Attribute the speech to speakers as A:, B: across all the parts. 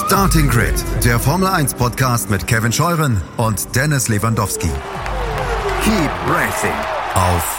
A: Starting Grid, der Formel 1 Podcast mit Kevin Scheuren und Dennis Lewandowski. Keep racing auf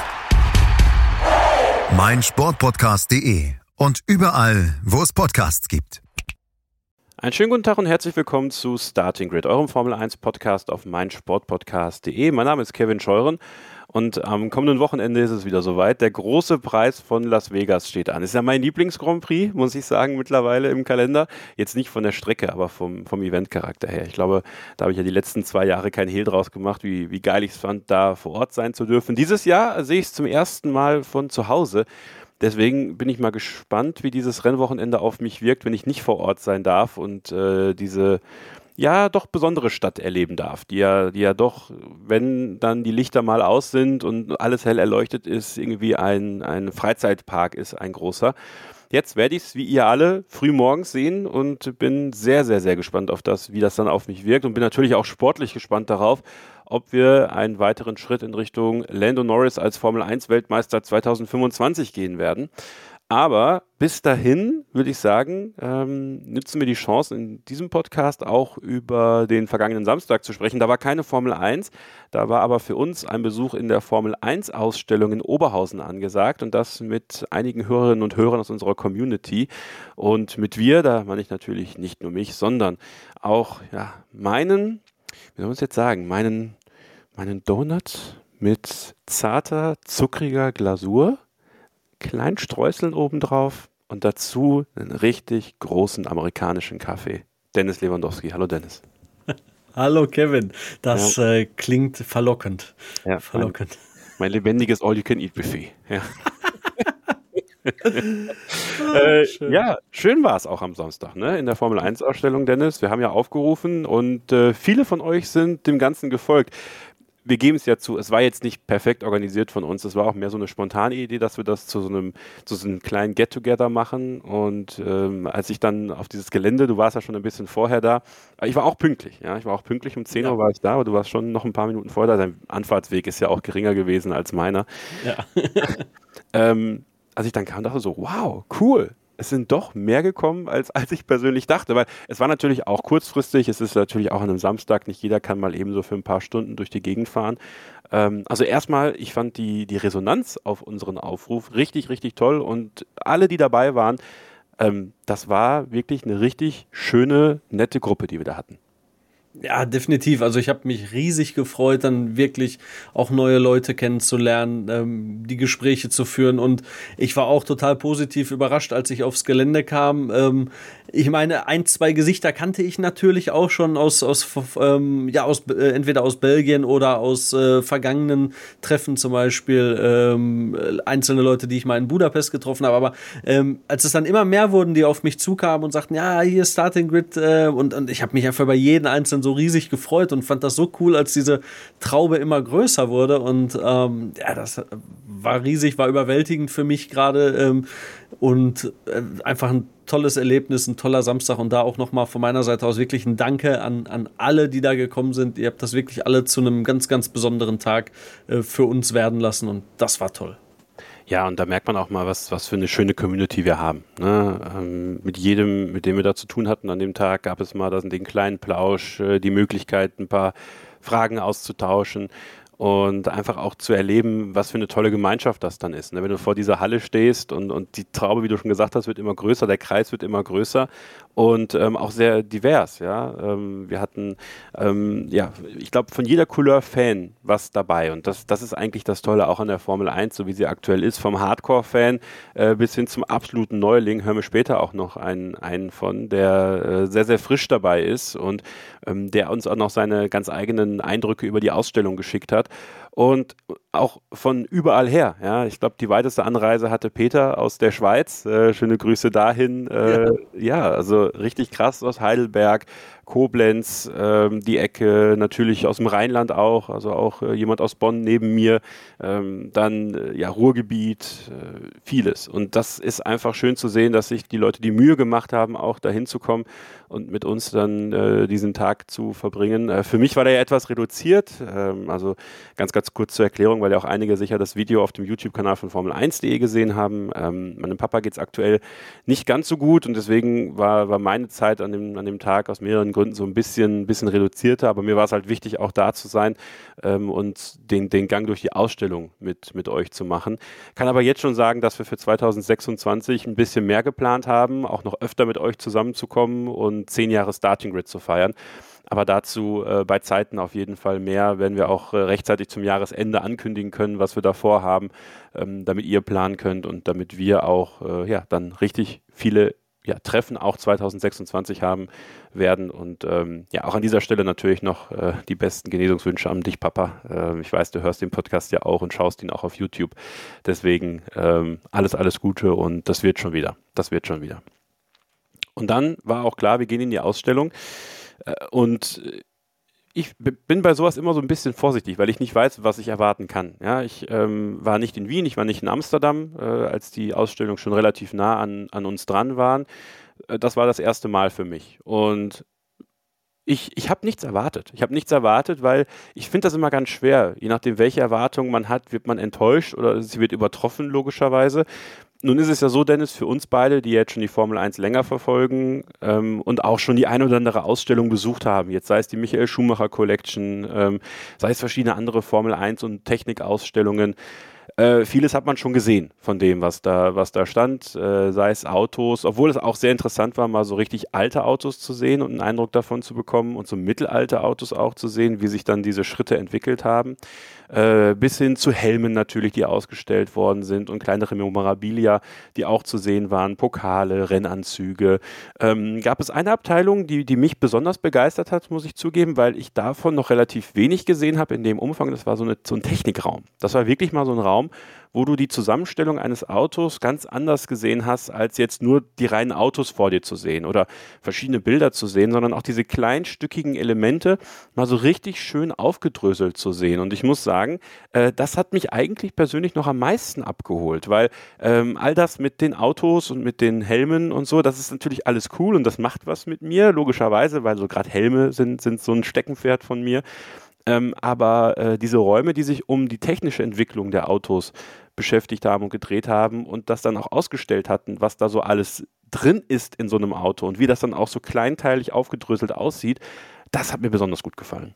A: meinsportpodcast.de und überall, wo es Podcasts gibt.
B: Einen schönen guten Tag und herzlich willkommen zu Starting Grid, eurem Formel 1 Podcast auf meinsportpodcast.de. Mein Name ist Kevin Scheuren. Und am kommenden Wochenende ist es wieder soweit. Der große Preis von Las Vegas steht an. Ist ja mein Lieblings-Grand Prix, muss ich sagen, mittlerweile im Kalender. Jetzt nicht von der Strecke, aber vom Event-Charakter her. Ich glaube, da habe ich ja die letzten 2 Jahre keinen Hehl draus gemacht, wie geil ich es fand, da vor Ort sein zu dürfen. Dieses Jahr sehe ich es zum ersten Mal von zu Hause. Deswegen bin ich mal gespannt, wie dieses Rennwochenende auf mich wirkt, wenn ich nicht vor Ort sein darf und diese doch besondere Stadt erleben darf, die ja doch, wenn dann die Lichter mal aus sind und alles hell erleuchtet ist, irgendwie ein Freizeitpark ist, ein großer. Jetzt werde ich es, wie ihr alle, früh morgens sehen und bin sehr, sehr, sehr gespannt auf das, wie das dann auf mich wirkt und bin natürlich auch sportlich gespannt darauf, ob wir einen weiteren Schritt in Richtung Lando Norris als Formel-1-Weltmeister 2025 gehen werden. Aber bis dahin würde ich sagen, nutzen wir die Chance, in diesem Podcast auch über den vergangenen Samstag zu sprechen. Da war keine Formel 1, da war aber für uns ein Besuch in der Formel 1-Ausstellung in Oberhausen angesagt und das mit einigen Hörerinnen und Hörern aus unserer Community. Und mit wir, da meine ich natürlich nicht nur mich, sondern auch meinen Donut mit zarter, zuckriger Glasur, kleinen Streuseln obendrauf und dazu einen richtig großen amerikanischen Kaffee. Dennis Lewandowski. Hallo Dennis.
C: Hallo Kevin. Das klingt verlockend.
B: Ja,
C: verlockend.
B: Mein lebendiges All-You-Can-Eat-Buffet. Ja. Schön war es auch am Samstag, ne? In der Formel 1-Ausstellung, Dennis. Wir haben ja aufgerufen und viele von euch sind dem Ganzen gefolgt. Wir geben es ja zu, es war jetzt nicht perfekt organisiert von uns, es war auch mehr so eine spontane Idee, dass wir das zu so einem kleinen Get-Together machen und als ich dann auf dieses Gelände, du warst ja schon ein bisschen vorher da, ich war auch pünktlich, um 10 Uhr war ich da, aber du warst schon noch ein paar Minuten vorher da, dein Anfahrtsweg ist ja auch geringer gewesen als meiner. Ja. Als ich dann kam, dachte ich so, wow, cool. Es sind doch mehr gekommen, als ich persönlich dachte, weil es war natürlich auch kurzfristig, es ist natürlich auch an einem Samstag, nicht jeder kann mal eben so für ein paar Stunden durch die Gegend fahren. Also erstmal, ich fand die Resonanz auf unseren Aufruf richtig, richtig toll und alle, die dabei waren, das war wirklich eine richtig schöne, nette Gruppe, die wir da hatten.
C: Ja, definitiv. Also ich habe mich riesig gefreut, dann wirklich auch neue Leute kennenzulernen, die Gespräche zu führen und ich war auch total positiv überrascht, als ich aufs Gelände kam. Ich meine, 1, 2 Gesichter kannte ich natürlich auch schon entweder aus Belgien oder aus vergangenen Treffen, zum Beispiel einzelne Leute, die ich mal in Budapest getroffen habe. Aber als es dann immer mehr wurden, die auf mich zukamen und sagten, ja, hier ist Starting Grid und ich habe mich einfach bei jedem Einzelnen so riesig gefreut und fand das so cool, als diese Traube immer größer wurde und das war riesig, war überwältigend für mich gerade und einfach ein tolles Erlebnis, ein toller Samstag und da auch nochmal von meiner Seite aus wirklich ein Danke an alle, die da gekommen sind. Ihr habt das wirklich alle zu einem ganz, ganz besonderen Tag für uns werden lassen und das war toll.
B: Ja, und da merkt man auch mal, was für eine schöne Community wir haben. Ne? Mit jedem, mit dem wir da zu tun hatten an dem Tag, gab es mal den kleinen Plausch, die Möglichkeit, ein paar Fragen auszutauschen und einfach auch zu erleben, was für eine tolle Gemeinschaft das dann ist. Ne? Wenn du vor dieser Halle stehst und die Traube, wie du schon gesagt hast, wird immer größer, der Kreis wird immer größer und auch sehr divers. Ja? Wir hatten, ich glaube, von jeder Couleur Fan was dabei und das ist eigentlich das Tolle auch an der Formel 1, so wie sie aktuell ist, vom Hardcore-Fan bis hin zum absoluten Neuling, hören wir später auch noch einen von, der sehr, sehr frisch dabei ist und der uns auch noch seine ganz eigenen Eindrücke über die Ausstellung geschickt hat. Und auch von überall her. Ja, ich glaube, die weiteste Anreise hatte Peter aus der Schweiz. Schöne Grüße dahin. Also richtig krass aus Heidelberg, Koblenz, die Ecke, natürlich aus dem Rheinland auch, also auch jemand aus Bonn neben mir, dann Ruhrgebiet, vieles. Und das ist einfach schön zu sehen, dass sich die Leute die Mühe gemacht haben, auch dahin zu kommen und mit uns dann diesen Tag zu verbringen. Für mich war der ja etwas reduziert, also ganz ganz kurz zur Erklärung, weil ja auch einige sicher das Video auf dem YouTube-Kanal von Formel1.de gesehen haben. Meinem Papa geht es aktuell nicht ganz so gut und deswegen war meine Zeit an dem Tag aus mehreren Gründen so ein bisschen reduzierter, aber mir war es halt wichtig, auch da zu sein und den Gang durch die Ausstellung mit euch zu machen. Kann aber jetzt schon sagen, dass wir für 2026 ein bisschen mehr geplant haben, auch noch öfter mit euch zusammenzukommen und 10 Jahre Starting Grid zu feiern. Aber dazu bei Zeiten auf jeden Fall mehr, werden wir auch rechtzeitig zum Jahresende ankündigen können, was wir da vorhaben, damit ihr planen könnt und damit wir auch dann richtig viele Treffen auch 2026 haben werden. Und auch an dieser Stelle natürlich noch die besten Genesungswünsche an dich, Papa. Ich weiß, du hörst den Podcast ja auch und schaust ihn auch auf YouTube. Deswegen alles Gute und das wird schon wieder. Und dann war auch klar, wir gehen in die Ausstellung. Und ich bin bei sowas immer so ein bisschen vorsichtig, weil ich nicht weiß, was ich erwarten kann. Ja, ich war nicht in Wien, ich war nicht in Amsterdam, als die Ausstellung schon relativ nah an uns dran waren. Das war das erste Mal für mich. Und ich habe nichts erwartet. Weil ich finde das immer ganz schwer. Je nachdem, welche Erwartungen man hat, wird man enttäuscht oder sie wird übertroffen, logischerweise. Nun ist es ja so, Dennis, für uns beide, die jetzt schon die Formel 1 länger verfolgen und auch schon die ein oder andere Ausstellung besucht haben, jetzt sei es die Michael Schumacher Collection, sei es verschiedene andere Formel 1 und Technikausstellungen, vieles hat man schon gesehen von dem, was da stand, sei es Autos, obwohl es auch sehr interessant war, mal so richtig alte Autos zu sehen und einen Eindruck davon zu bekommen und so mittelalte Autos auch zu sehen, wie sich dann diese Schritte entwickelt haben. Bis hin zu Helmen natürlich, die ausgestellt worden sind und kleinere Memorabilia, die auch zu sehen waren, Pokale, Rennanzüge. Gab es eine Abteilung, die mich besonders begeistert hat, muss ich zugeben, weil ich davon noch relativ wenig gesehen habe in dem Umfang. Das war so ein Technikraum. Das war wirklich mal so ein Raum, wo du die Zusammenstellung eines Autos ganz anders gesehen hast, als jetzt nur die reinen Autos vor dir zu sehen oder verschiedene Bilder zu sehen, sondern auch diese kleinstückigen Elemente mal so richtig schön aufgedröselt zu sehen. Und ich muss sagen, das hat mich eigentlich persönlich noch am meisten abgeholt, weil all das mit den Autos und mit den Helmen und so, das ist natürlich alles cool und das macht was mit mir, logischerweise, weil so gerade Helme sind so ein Steckenpferd von mir. Aber diese Räume, die sich um die technische Entwicklung der Autos beschäftigt haben und gedreht haben und das dann auch ausgestellt hatten, was da so alles drin ist in so einem Auto und wie das dann auch so kleinteilig aufgedröselt aussieht, das hat mir besonders gut gefallen.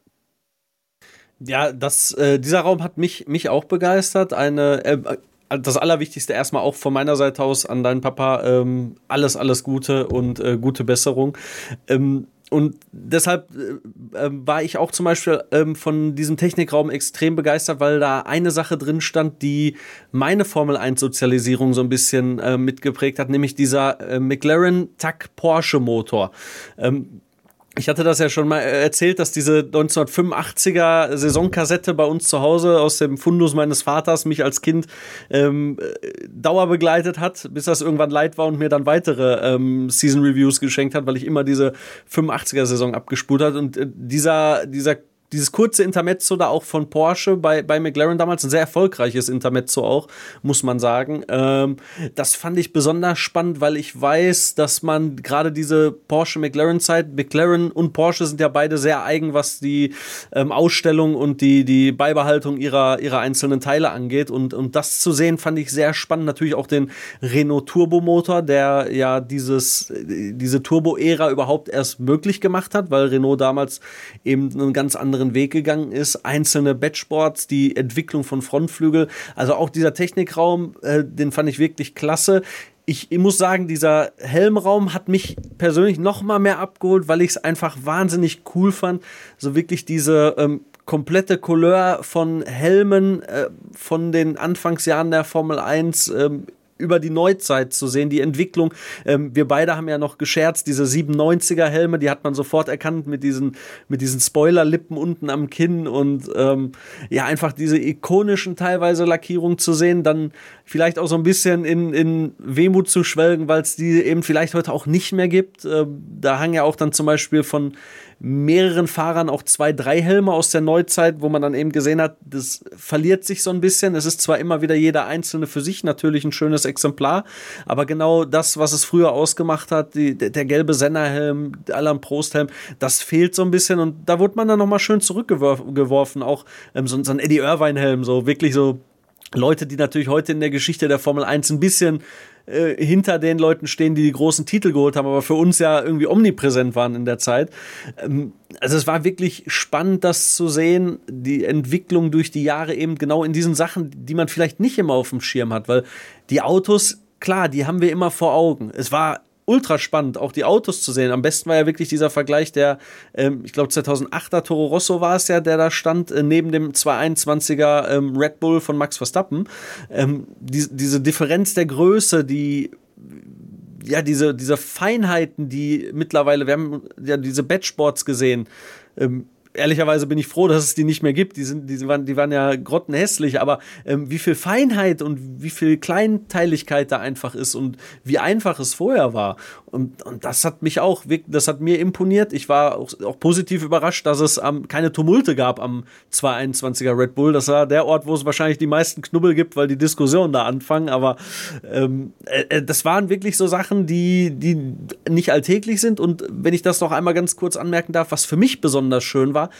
C: Ja, dieser Raum hat mich auch begeistert. Das Allerwichtigste erstmal auch von meiner Seite aus an deinen Papa, alles Gute und gute Besserung. Und deshalb war ich auch zum Beispiel von diesem Technikraum extrem begeistert, weil da eine Sache drin stand, die meine Formel-1-Sozialisierung so ein bisschen mitgeprägt hat, nämlich dieser McLaren TAC Porsche Motor. Ich hatte das ja schon mal erzählt, dass diese 1985er Saisonkassette bei uns zu Hause aus dem Fundus meines Vaters mich als Kind dauerbegleitet hat, bis das irgendwann leid war und mir dann weitere Season Reviews geschenkt hat, weil ich immer diese 85er Saison abgespult hat. Und dieses kurze Intermezzo da auch von Porsche bei McLaren damals, ein sehr erfolgreiches Intermezzo auch, muss man sagen. Das fand ich besonders spannend, weil ich weiß, dass man gerade diese Porsche-McLaren-Zeit, McLaren und Porsche sind ja beide sehr eigen, was die Ausstellung und die Beibehaltung ihrer einzelnen Teile angeht. Und das zu sehen, fand ich sehr spannend. Natürlich auch den Renault Turbomotor, der ja diese Turbo-Ära überhaupt erst möglich gemacht hat, weil Renault damals eben einen ganz anderen Weg gegangen ist, einzelne Batchboards, die Entwicklung von Frontflügel, also auch dieser Technikraum, den fand ich wirklich klasse. Ich muss sagen, dieser Helmraum hat mich persönlich noch mal mehr abgeholt, weil ich es einfach wahnsinnig cool fand, so wirklich diese komplette Couleur von Helmen von den Anfangsjahren der Formel 1 über die Neuzeit zu sehen, die Entwicklung. Wir beide haben ja noch gescherzt, diese 97er Helme, die hat man sofort erkannt mit diesen Spoilerlippen unten am Kinn und einfach diese ikonischen teilweise Lackierungen zu sehen, dann vielleicht auch so ein bisschen in Wehmut zu schwelgen, weil es die eben vielleicht heute auch nicht mehr gibt. Da hangen ja auch dann zum Beispiel von mehreren Fahrern auch 2, 3 Helme aus der Neuzeit, wo man dann eben gesehen hat, das verliert sich so ein bisschen. Es ist zwar immer wieder jeder einzelne für sich natürlich ein schönes Exemplar, aber genau das, was es früher ausgemacht hat, der gelbe Senna-Helm, der Alain Prost-Helm, das fehlt so ein bisschen und da wurde man dann nochmal schön zurückgeworfen, auch so ein Eddie Irvine-Helm, so wirklich so Leute, die natürlich heute in der Geschichte der Formel 1 ein bisschen hinter den Leuten stehen, die großen Titel geholt haben, aber für uns ja irgendwie omnipräsent waren in der Zeit. Also es war wirklich spannend, das zu sehen, die Entwicklung durch die Jahre eben genau in diesen Sachen, die man vielleicht nicht immer auf dem Schirm hat, weil die Autos, klar, die haben wir immer vor Augen. Es war ultra spannend, auch die Autos zu sehen. Am besten war ja wirklich dieser Vergleich, der, ich glaube 2008er Toro Rosso war es ja, der da stand, neben dem 221er Red Bull von Max Verstappen. Diese Differenz der Größe, diese Feinheiten, die mittlerweile, wir haben ja diese Batchboards gesehen, ehrlicherweise bin ich froh, dass es die nicht mehr gibt. Die waren ja grottenhässlich, aber wie viel Feinheit und wie viel Kleinteiligkeit da einfach ist und wie einfach es vorher war. Und das hat mich auch, das hat mir imponiert. Ich war auch positiv überrascht, dass es keine Tumulte gab am 221er Red Bull. Das war der Ort, wo es wahrscheinlich die meisten Knubbel gibt, weil die Diskussionen da anfangen. Aber das waren wirklich so Sachen, die nicht alltäglich sind. Und wenn ich das noch einmal ganz kurz anmerken darf, was für mich besonders schön war,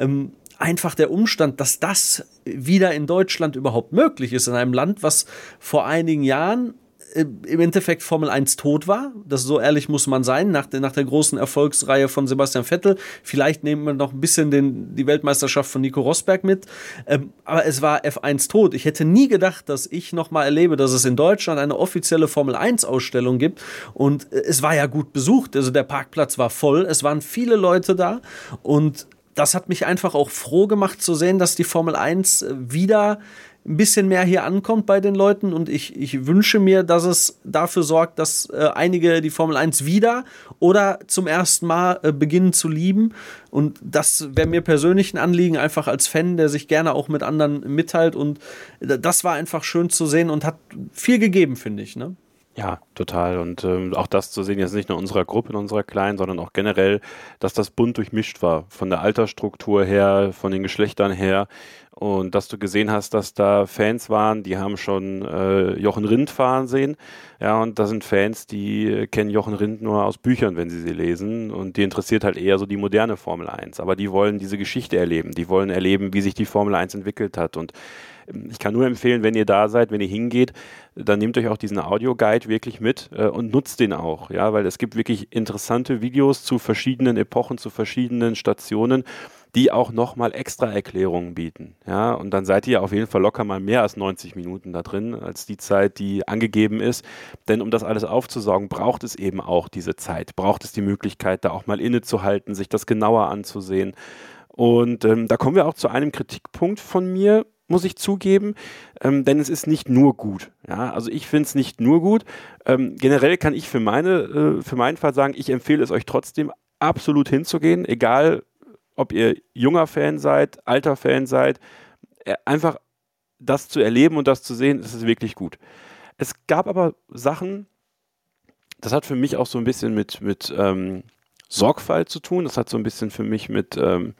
C: einfach der Umstand, dass das wieder in Deutschland überhaupt möglich ist, in einem Land, was vor einigen Jahren im Endeffekt Formel 1 tot war. Das, so ehrlich muss man sein, nach der großen Erfolgsreihe von Sebastian Vettel. Vielleicht nehmen wir noch ein bisschen die Weltmeisterschaft von Nico Rosberg mit. Aber es war F1 tot. Ich hätte nie gedacht, dass ich noch mal erlebe, dass es in Deutschland eine offizielle Formel 1 Ausstellung gibt. Und es war ja gut besucht. Also der Parkplatz war voll. Es waren viele Leute da. Und das hat mich einfach auch froh gemacht zu sehen, dass die Formel 1 wieder ein bisschen mehr hier ankommt bei den Leuten und ich wünsche mir, dass es dafür sorgt, dass einige die Formel 1 wieder oder zum ersten Mal beginnen zu lieben und das wäre mir persönlich ein Anliegen, einfach als Fan, der sich gerne auch mit anderen mitteilt und das war einfach schön zu sehen und hat viel gegeben, finde ich, ne?
B: Ja, total. Und auch das zu sehen, jetzt nicht nur in unserer Gruppe, in unserer kleinen, sondern auch generell, dass das bunt durchmischt war. Von der Altersstruktur her, von den Geschlechtern her. Und dass du gesehen hast, dass da Fans waren, die haben schon Jochen Rindt fahren sehen. Ja, und da sind Fans, die kennen Jochen Rindt nur aus Büchern, wenn sie lesen. Und die interessiert halt eher so die moderne Formel 1. Aber die wollen diese Geschichte erleben. Die wollen erleben, wie sich die Formel 1 entwickelt hat. Und ich kann nur empfehlen, wenn ihr da seid, wenn ihr hingeht, dann nehmt euch auch diesen Audioguide wirklich mit und nutzt den auch, ja, weil es gibt wirklich interessante Videos zu verschiedenen Epochen, zu verschiedenen Stationen, die auch nochmal extra Erklärungen bieten, ja, und dann seid ihr auf jeden Fall locker mal mehr als 90 Minuten da drin, als die Zeit, die angegeben ist, denn um das alles aufzusaugen, braucht es eben auch diese Zeit, braucht es die Möglichkeit, da auch mal innezuhalten, sich das genauer anzusehen und da kommen wir auch zu einem Kritikpunkt von mir, muss ich zugeben, denn es ist nicht nur gut. Ja? Also ich finde es nicht nur gut. Generell kann ich für meinen Fall sagen, ich empfehle es euch trotzdem, absolut hinzugehen, egal ob ihr junger Fan seid, alter Fan seid, einfach das zu erleben und das zu sehen, ist es wirklich gut. Es gab aber Sachen, das hat für mich auch so ein bisschen mit Sorgfalt zu tun, das hat so ein bisschen für mich mit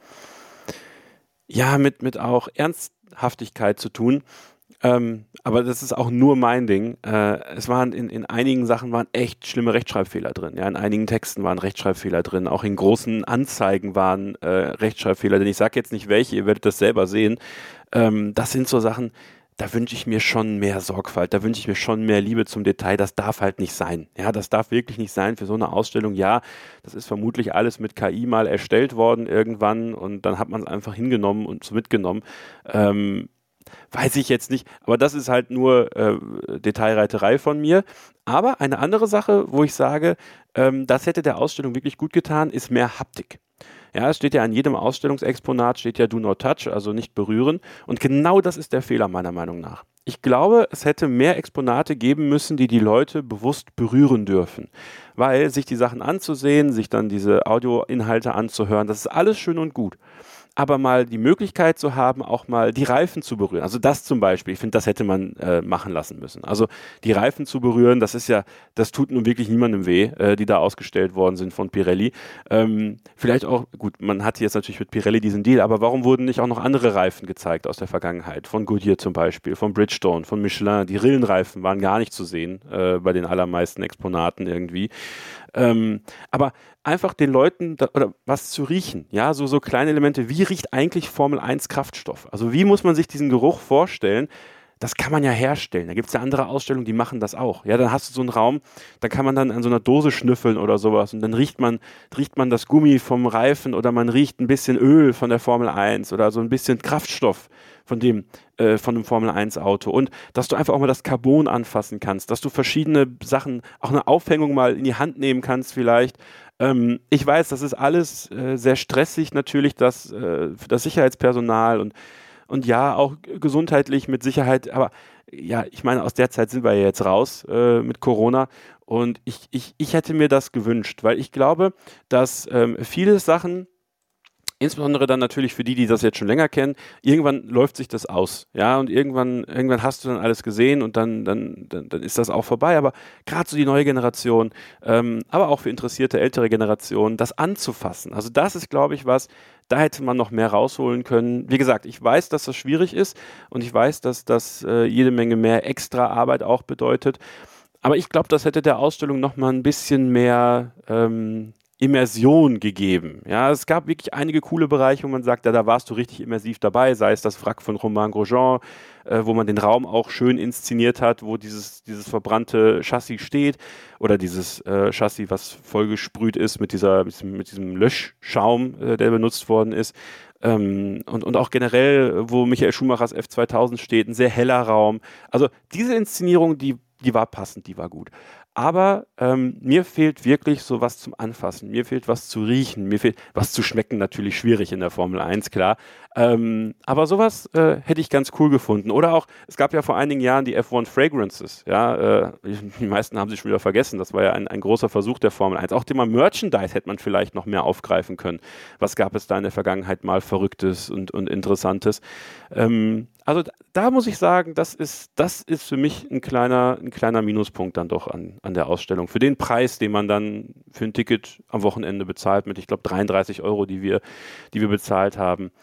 B: auch Ernsthaftigkeit zu tun, aber das ist auch nur mein Ding. Es waren in einigen Sachen waren echt schlimme Rechtschreibfehler drin. Ja, in einigen Texten waren Rechtschreibfehler drin, auch in großen Anzeigen waren Rechtschreibfehler, denn ich sage jetzt nicht welche, ihr werdet das selber sehen. Das sind so Sachen, da wünsche ich mir schon mehr Sorgfalt, da wünsche ich mir schon mehr Liebe zum Detail, das darf halt nicht sein. Ja, das darf wirklich nicht sein für so eine Ausstellung. Ja, das ist vermutlich alles mit KI mal erstellt worden irgendwann und dann hat man es einfach hingenommen und so mitgenommen. Weiß ich jetzt nicht, aber das ist halt nur Detailreiterei von mir. Aber eine andere Sache, wo ich sage, das hätte der Ausstellung wirklich gut getan, ist mehr Haptik. Ja, es steht ja an jedem Ausstellungsexponat, steht ja Do Not Touch, also nicht berühren. Und genau das ist der Fehler meiner Meinung nach. Ich glaube, es hätte mehr Exponate geben müssen, die Leute bewusst berühren dürfen. Weil sich die Sachen anzusehen, sich dann diese Audioinhalte anzuhören, das ist alles schön und gut. aber mal die Möglichkeit zu haben, auch mal die Reifen zu berühren. Also das zum Beispiel, ich finde, das hätte man machen lassen müssen. Also die Reifen zu berühren, das tut nun wirklich niemandem weh, die da ausgestellt worden sind von Pirelli. Vielleicht auch, gut, man hatte jetzt natürlich mit Pirelli diesen Deal, aber warum wurden nicht auch noch andere Reifen gezeigt aus der Vergangenheit? Von Goodyear zum Beispiel, von Bridgestone, von Michelin. Die Rillenreifen waren gar nicht zu sehen bei den allermeisten Exponaten irgendwie. Aber einfach den Leuten oder was zu riechen, ja, so kleine Elemente, wie riecht eigentlich Formel 1 Kraftstoff? Also wie muss man sich diesen Geruch vorstellen? Das kann man ja herstellen. Da gibt es ja andere Ausstellungen, die machen das auch. Ja, dann hast du so einen Raum, da kann man dann an so einer Dose schnüffeln oder sowas und dann riecht man das Gummi vom Reifen oder man riecht ein bisschen Öl von der Formel 1 oder so ein bisschen Kraftstoff von dem Formel 1 Auto und dass du einfach auch mal das Carbon anfassen kannst, dass du verschiedene Sachen, auch eine Aufhängung mal in die Hand nehmen kannst vielleicht. Ich weiß, das ist alles sehr stressig natürlich, für das Sicherheitspersonal und ja, auch gesundheitlich mit Sicherheit, aber ja, ich meine, aus der Zeit sind wir ja jetzt raus mit Corona und ich hätte mir das gewünscht, weil ich glaube, dass viele Sachen, insbesondere dann natürlich für die das jetzt schon länger kennen, irgendwann läuft sich das aus, ja, und irgendwann hast du dann alles gesehen und dann ist das auch vorbei, aber gerade so die neue Generation, aber auch für interessierte ältere Generationen, das anzufassen, also das ist, glaube ich, was, da hätte man noch mehr rausholen können. Wie gesagt, ich weiß, dass das schwierig ist und ich weiß, dass das jede Menge mehr extra Arbeit auch bedeutet, aber ich glaube, das hätte der Ausstellung noch mal ein bisschen mehr Immersion gegeben. Ja, es gab wirklich einige coole Bereiche, wo man sagt, ja, da warst du richtig immersiv dabei, sei es das Wrack von Romain Grosjean, wo man den Raum auch schön inszeniert hat, wo dieses verbrannte Chassis steht oder dieses Chassis, was vollgesprüht ist mit diesem Löschschaum, der benutzt worden ist. Und auch generell, wo Michael Schumachers F2000 steht, ein sehr heller Raum. Also diese Inszenierung, die war passend, die war gut. Aber mir fehlt wirklich so was zum Anfassen, mir fehlt was zu riechen, mir fehlt was zu schmecken, natürlich schwierig in der Formel 1, klar. Aber sowas hätte ich ganz cool gefunden. Oder auch, es gab ja vor einigen Jahren die F1 Fragrances, ja, die meisten haben sie schon wieder vergessen, das war ja ein großer Versuch der Formel 1. Auch Thema Merchandise hätte man vielleicht noch mehr aufgreifen können. Was gab es da in der Vergangenheit mal Verrücktes und Interessantes? Also da muss ich sagen, das ist für mich ein kleiner Minuspunkt dann doch an der Ausstellung. Für den Preis, den man dann für ein Ticket am Wochenende bezahlt, mit, ich glaube, 33 €, die wir bezahlt haben.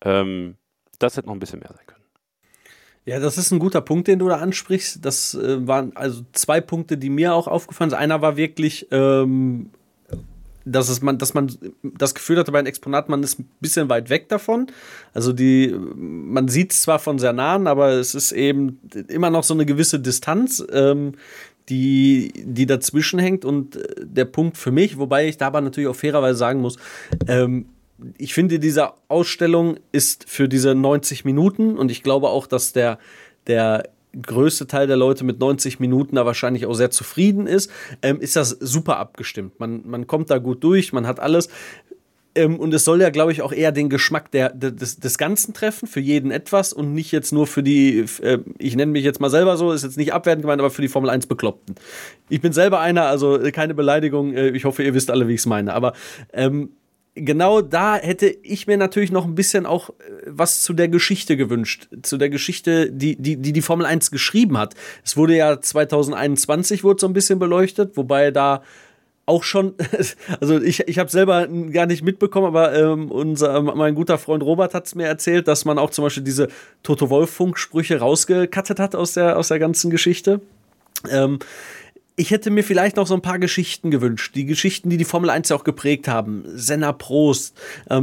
B: Das hätte noch ein bisschen mehr sein können.
C: Ja, das ist ein guter Punkt, den du da ansprichst. Das waren also 2 Punkte, die mir auch aufgefallen sind. Einer war wirklich, dass man das Gefühl hatte bei einem Exponat, man ist ein bisschen weit weg davon. Also man sieht es zwar von sehr nahen, aber es ist eben immer noch so eine gewisse Distanz, die dazwischen hängt. Und der Punkt für mich, wobei ich da aber natürlich auch fairerweise sagen muss, ich finde, diese Ausstellung ist für diese 90 Minuten und ich glaube auch, dass der größte Teil der Leute mit 90 Minuten da wahrscheinlich auch sehr zufrieden ist das super abgestimmt. Man kommt da gut durch, man hat alles. Und es soll ja, glaube ich, auch eher den Geschmack des Ganzen treffen, für jeden etwas und nicht jetzt nur für die, ich nenne mich jetzt mal selber so, ist jetzt nicht abwertend gemeint, aber für die Formel 1 Bekloppten. Ich bin selber einer, also keine Beleidigung, ich hoffe, ihr wisst alle, wie ich es meine, aber genau da hätte ich mir natürlich noch ein bisschen auch was zu der Geschichte gewünscht. Zu der Geschichte, die Formel 1 geschrieben hat. Es wurde ja 2021 wurde so ein bisschen beleuchtet, wobei da auch schon, also ich habe selber gar nicht mitbekommen, aber mein guter Freund Robert hat es mir erzählt, dass man auch zum Beispiel diese Toto-Wolff-Funksprüche rausgekattet hat aus der ganzen Geschichte. Ich hätte mir vielleicht noch so ein paar Geschichten gewünscht. Die Geschichten, die Formel 1 ja auch geprägt haben. Senna, Prost,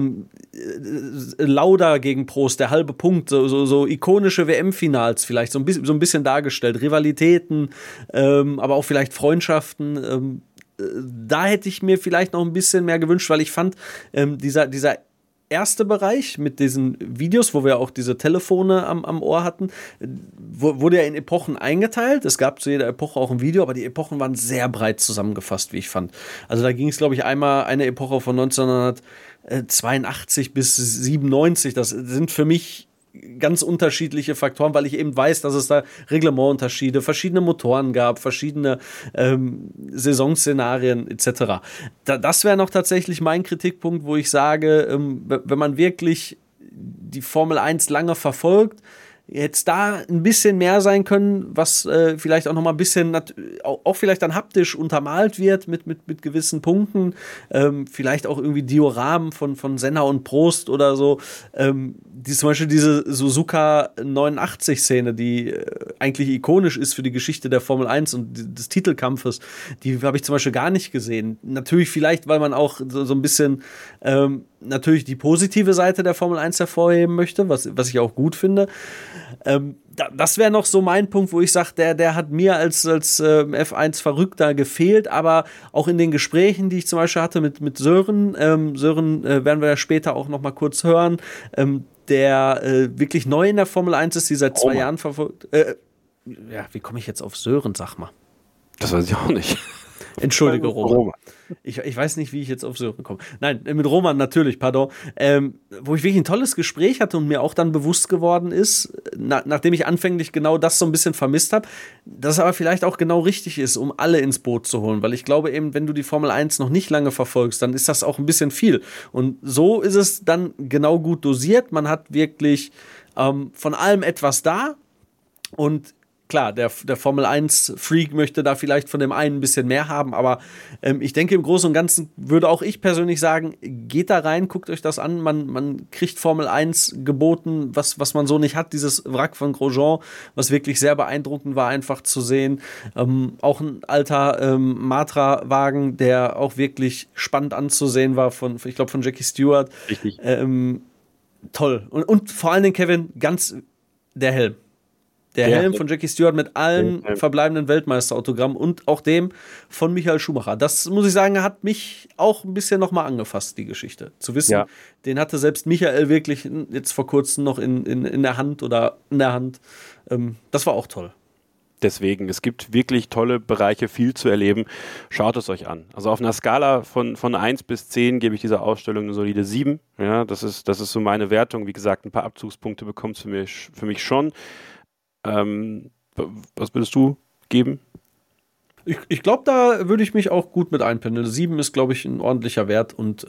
C: Lauda gegen Prost, der halbe Punkt, so ikonische WM-Finals vielleicht, so ein bisschen dargestellt. Rivalitäten, aber auch vielleicht Freundschaften. Da hätte ich mir vielleicht noch ein bisschen mehr gewünscht, weil ich fand, dieser erste Bereich mit diesen Videos, wo wir auch diese Telefone am Ohr hatten, wurde ja in Epochen eingeteilt. Es gab zu jeder Epoche auch ein Video, aber die Epochen waren sehr breit zusammengefasst, wie ich fand. Also da ging es, glaube ich, einmal eine Epoche von 1982 bis 97. Das sind für mich ganz unterschiedliche Faktoren, weil ich eben weiß, dass es da Reglementunterschiede, verschiedene Motoren gab, verschiedene Saisonszenarien etc. Das wäre noch tatsächlich mein Kritikpunkt, wo ich sage, wenn man wirklich die Formel 1 lange verfolgt, jetzt da ein bisschen mehr sein können, was vielleicht auch noch mal ein bisschen auch vielleicht dann haptisch untermalt wird mit gewissen Punkten, vielleicht auch irgendwie Dioramen von Senna und Prost oder so, zum Beispiel diese Suzuka 89-Szene, die eigentlich ikonisch ist für die Geschichte der Formel 1 und des Titelkampfes, die habe ich zum Beispiel gar nicht gesehen. Natürlich vielleicht, weil man auch so ein bisschen natürlich die positive Seite der Formel 1 hervorheben möchte, was ich auch gut finde. Das wäre noch so mein Punkt, wo ich sage, der hat mir als F1-Verrückter gefehlt, aber auch in den Gesprächen, die ich zum Beispiel hatte mit Sören, werden wir ja später auch noch mal kurz hören, der wirklich neu in der Formel 1 ist, die seit 2 Jahren verfolgt. Wie komme ich jetzt auf Sören, sag mal?
B: Das weiß ich auch nicht.
C: Entschuldige, Roman. Ich weiß nicht, wie ich jetzt auf Sören komme. Nein, mit Roman natürlich, pardon. Wo ich wirklich ein tolles Gespräch hatte und mir auch dann bewusst geworden ist, nachdem ich anfänglich genau das so ein bisschen vermisst habe, dass es aber vielleicht auch genau richtig ist, um alle ins Boot zu holen. Weil ich glaube eben, wenn du die Formel 1 noch nicht lange verfolgst, dann ist das auch ein bisschen viel. Und so ist es dann genau gut dosiert. Man hat wirklich von allem etwas da und klar, der Formel-1-Freak möchte da vielleicht von dem einen ein bisschen mehr haben, aber ich denke, im Großen und Ganzen würde auch ich persönlich sagen, geht da rein, guckt euch das an, man kriegt Formel 1 geboten, was man so nicht hat, dieses Wrack von Grosjean, was wirklich sehr beeindruckend war, einfach zu sehen. Auch ein alter Matra-Wagen, der auch wirklich spannend anzusehen war, ich glaube von Jackie Stewart.
B: Richtig.
C: Toll. Und vor allen Dingen, Kevin, der Helm. Der Helm von Jackie Stewart mit allen verbleibenden Weltmeisterautogrammen und auch dem von Michael Schumacher. Das, muss ich sagen, hat mich auch ein bisschen nochmal angefasst, die Geschichte. Zu wissen, den hatte selbst Michael wirklich jetzt vor kurzem noch in der Hand oder in der Hand. Das war auch toll.
B: Deswegen, es gibt wirklich tolle Bereiche, viel zu erleben. Schaut es euch an. Also auf einer Skala von 1 bis 10 gebe ich dieser Ausstellung eine solide 7. Ja, das ist so meine Wertung. Wie gesagt, ein paar Abzugspunkte bekommt es für mich schon. Was würdest du geben?
C: Ich glaube, da würde ich mich auch gut mit einpendeln. 7 ist, glaube ich, ein ordentlicher Wert und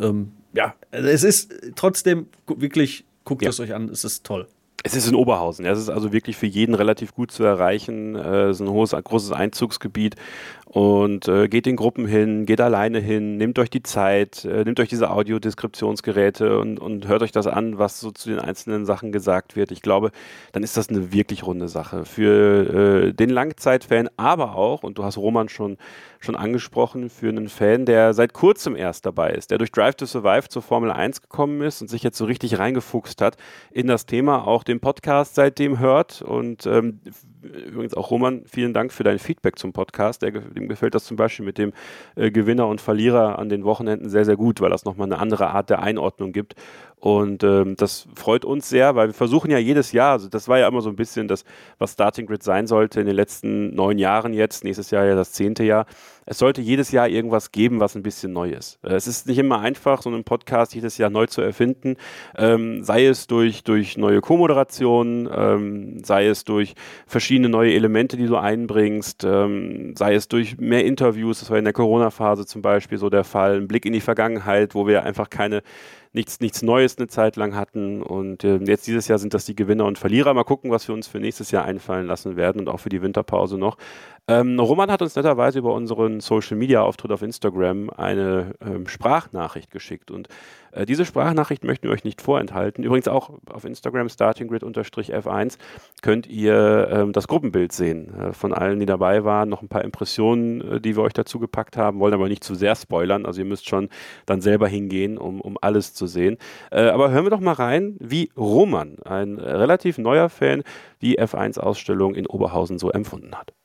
C: es ist trotzdem wirklich, guckt es euch an, es ist toll.
B: Es ist in Oberhausen. Es ist also wirklich für jeden relativ gut zu erreichen. Es ist ein großes Einzugsgebiet und geht in Gruppen hin, geht alleine hin, nehmt euch die Zeit, nehmt euch diese Audiodeskriptionsgeräte und hört euch das an, was so zu den einzelnen Sachen gesagt wird. Ich glaube, dann ist das eine wirklich runde Sache für den Langzeitfan, aber auch, und du hast Roman schon angesprochen, für einen Fan, der seit kurzem erst dabei ist, der durch Drive to Survive zur Formel 1 gekommen ist und sich jetzt so richtig reingefuchst hat in das Thema, auch den Podcast seitdem hört. Und übrigens auch Roman, vielen Dank für dein Feedback zum Podcast. Dem gefällt das zum Beispiel mit dem Gewinner und Verlierer an den Wochenenden sehr, sehr gut, weil das nochmal eine andere Art der Einordnung gibt. Und das freut uns sehr, weil wir versuchen ja jedes Jahr, also das war ja immer so ein bisschen das, was Starting Grid sein sollte in den letzten 9 Jahren jetzt, nächstes Jahr ja das 10. Jahr. Es sollte jedes Jahr irgendwas geben, was ein bisschen neu ist. Es ist nicht immer einfach, so einen Podcast jedes Jahr neu zu erfinden, sei es durch neue Co-Moderationen, sei es durch verschiedene neue Elemente, die du einbringst, sei es durch mehr Interviews, das war in der Corona-Phase zum Beispiel so der Fall, ein Blick in die Vergangenheit, wo wir einfach nichts Neues eine Zeit lang hatten und jetzt dieses Jahr sind das die Gewinner und Verlierer. Mal gucken, was wir uns für nächstes Jahr einfallen lassen werden und auch für die Winterpause noch. Roman hat uns netterweise über unseren Social-Media-Auftritt auf Instagram eine Sprachnachricht geschickt und diese Sprachnachricht möchten wir euch nicht vorenthalten. Übrigens auch auf Instagram startinggrid_F1 könnt ihr das Gruppenbild sehen von allen, die dabei waren. Noch ein paar Impressionen, die wir euch dazu gepackt haben, wollen aber nicht zu sehr spoilern. Also ihr müsst schon dann selber hingehen, um alles zu sehen. Aber hören wir doch mal rein, wie Roman, ein relativ neuer Fan, die F1-Ausstellung in Oberhausen so empfunden hat.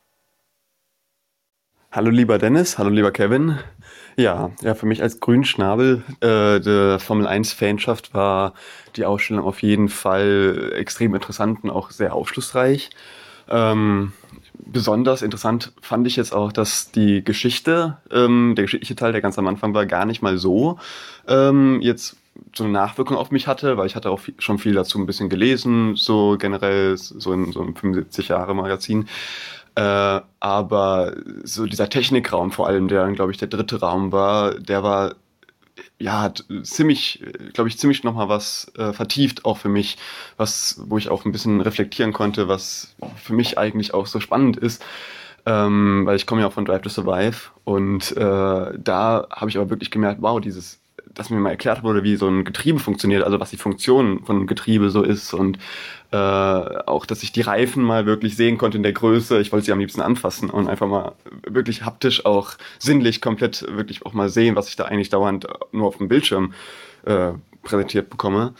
D: Hallo lieber Dennis, hallo lieber Kevin. Ja, für mich als Grünschnabel der Formel-1-Fanschaft war die Ausstellung auf jeden Fall extrem interessant und auch sehr aufschlussreich. Besonders interessant fand ich jetzt auch, dass die Geschichte, der geschichtliche Teil, der ganz am Anfang war, gar nicht mal so jetzt so eine Nachwirkung auf mich hatte, weil ich hatte auch schon viel dazu ein bisschen gelesen, so generell so in so einem 75-Jahre-Magazin. Aber so dieser Technikraum vor allem, der dann, glaube ich, der dritte Raum war, der war hat ziemlich, glaube ich, ziemlich nochmal was vertieft auch für mich, wo ich auch ein bisschen reflektieren konnte, was für mich eigentlich auch so spannend ist. Weil ich komme ja auch von Drive to Survive und da habe ich aber wirklich gemerkt, wow, dass mir mal erklärt wurde, wie so ein Getriebe funktioniert, also was die Funktion von einem Getriebe so ist und auch, dass ich die Reifen mal wirklich sehen konnte in der Größe. Ich wollte sie am liebsten anfassen und einfach mal wirklich haptisch auch sinnlich komplett wirklich auch mal sehen, was ich da eigentlich dauernd nur auf dem Bildschirm präsentiert bekomme.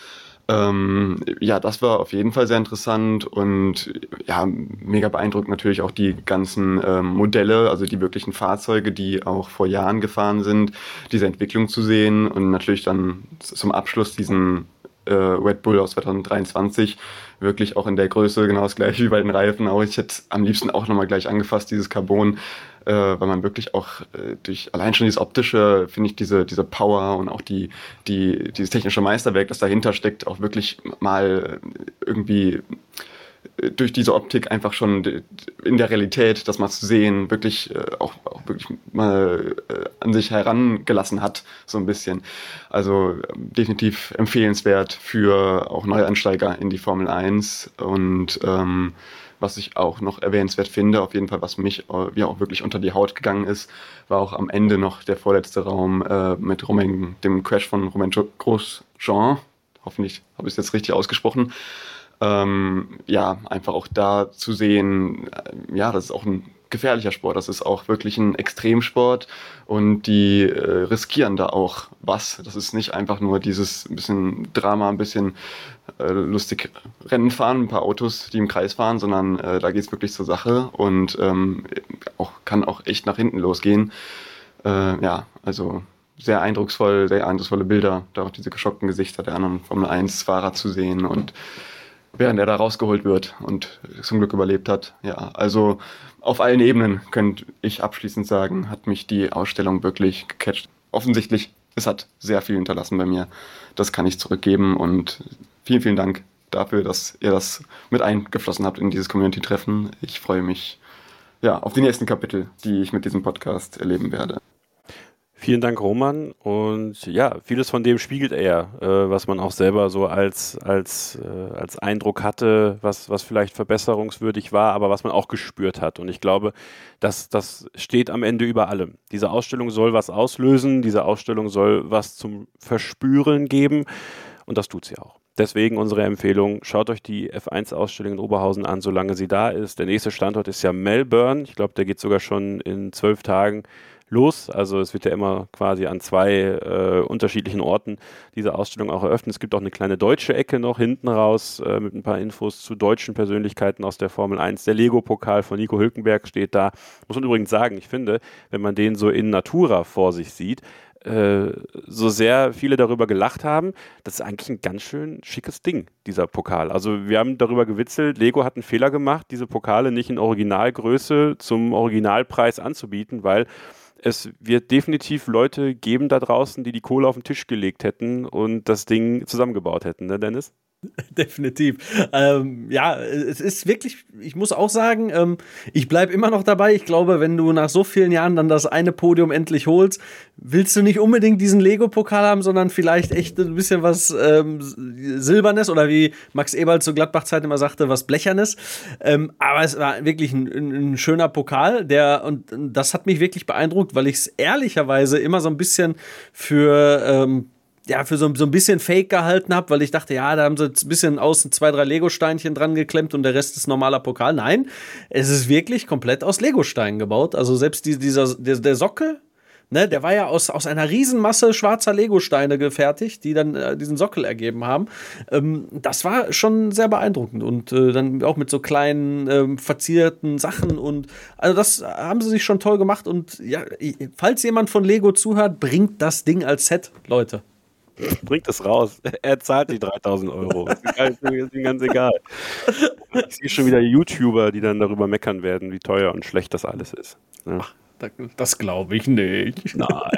D: Das war auf jeden Fall sehr interessant und ja, mega beeindruckend natürlich auch die ganzen Modelle, also die wirklichen Fahrzeuge, die auch vor Jahren gefahren sind, diese Entwicklung zu sehen und natürlich dann zum Abschluss diesen Red Bull aus 2023 wirklich auch in der Größe genau das gleiche wie bei den Reifen. Auch ich hätte am liebsten auch nochmal gleich angefasst, dieses Carbon, weil man wirklich auch durch allein schon dieses optische, finde ich, diese Power und auch dieses technische Meisterwerk, das dahinter steckt, auch wirklich mal irgendwie durch diese Optik einfach schon in der Realität, das mal zu sehen, wirklich auch wirklich mal an sich herangelassen hat, so ein bisschen. Also definitiv empfehlenswert für auch Neueinsteiger in die Formel 1 und was ich auch noch erwähnenswert finde, auf jeden Fall, was mich auch wirklich unter die Haut gegangen ist, war auch am Ende noch der vorletzte Raum mit dem Crash von Romain Grosjean. Hoffentlich habe ich es jetzt richtig ausgesprochen. Einfach auch da zu sehen, das ist auch ein gefährlicher Sport, das ist auch wirklich ein Extremsport und die riskieren da auch was. Das ist nicht einfach nur dieses bisschen Drama, ein bisschen lustig Rennen fahren, ein paar Autos, die im Kreis fahren, sondern da geht es wirklich zur Sache und kann auch echt nach hinten losgehen. Also sehr eindrucksvolle Bilder, da auch diese geschockten Gesichter der anderen Formel-1-Fahrer zu sehen und während er da rausgeholt wird und zum Glück überlebt hat. Ja, also auf allen Ebenen könnte ich abschließend sagen, hat mich die Ausstellung wirklich gecatcht. Offensichtlich, es hat sehr viel hinterlassen bei mir. Das kann ich zurückgeben und vielen, vielen Dank dafür, dass ihr das mit eingeflossen habt in dieses Community-Treffen. Ich freue mich auf die nächsten Kapitel, die ich mit diesem Podcast erleben werde.
B: Vielen Dank, Roman. Und ja, vieles von dem spiegelt er, was man auch selber so als Eindruck hatte, was vielleicht verbesserungswürdig war, aber was man auch gespürt hat. Und ich glaube, das steht am Ende über allem. Diese Ausstellung soll was auslösen, diese Ausstellung soll was zum Verspüren geben und das tut sie auch. Deswegen unsere Empfehlung, schaut euch die F1-Ausstellung in Oberhausen an, solange sie da ist. Der nächste Standort ist ja Melbourne. Ich glaube, der geht sogar schon in 12 Tagen los. Also es wird ja immer quasi an 2 unterschiedlichen Orten diese Ausstellung auch eröffnet. Es gibt auch eine kleine deutsche Ecke noch hinten raus mit ein paar Infos zu deutschen Persönlichkeiten aus der Formel 1. Der Lego-Pokal von Nico Hülkenberg steht da. Muss man übrigens sagen, ich finde, wenn man den so in Natura vor sich sieht, so sehr viele darüber gelacht haben, das ist eigentlich ein ganz schön schickes Ding, dieser Pokal. Also wir haben darüber gewitzelt, Lego hat einen Fehler gemacht, diese Pokale nicht in Originalgröße zum Originalpreis anzubieten, weil es wird definitiv Leute geben da draußen, die Kohle auf den Tisch gelegt hätten und das Ding zusammengebaut hätten, ne Dennis?
C: Definitiv. Es ist wirklich, ich muss auch sagen, ich bleibe immer noch dabei. Ich glaube, wenn du nach so vielen Jahren dann das eine Podium endlich holst, willst du nicht unbedingt diesen Lego-Pokal haben, sondern vielleicht echt ein bisschen was Silbernes oder wie Max Eberl zur Gladbach-Zeit immer sagte, was Blechernes. Aber es war wirklich ein schöner Pokal, und das hat mich wirklich beeindruckt, weil ich es ehrlicherweise immer so ein bisschen für so ein bisschen Fake gehalten habe, weil ich dachte, da haben sie jetzt ein bisschen außen 2, 3 Lego-Steinchen dran geklemmt und der Rest ist normaler Pokal. Nein, es ist wirklich komplett aus Lego-Steinen gebaut. Also selbst der Sockel, ne, der war ja aus einer Riesenmasse schwarzer Lego-Steine gefertigt, die dann diesen Sockel ergeben haben. Das war schon sehr beeindruckend und dann auch mit so kleinen verzierten Sachen und also das haben sie sich schon toll gemacht und ja, falls jemand von Lego zuhört, bringt das Ding als Set, Leute.
B: Bringt es raus. Er zahlt die 3.000 €. Ist ihm ganz egal. Ich sehe schon wieder YouTuber, die dann darüber meckern werden, wie teuer und schlecht das alles ist. Ja.
C: Ach, das glaube ich nicht.
B: Nein.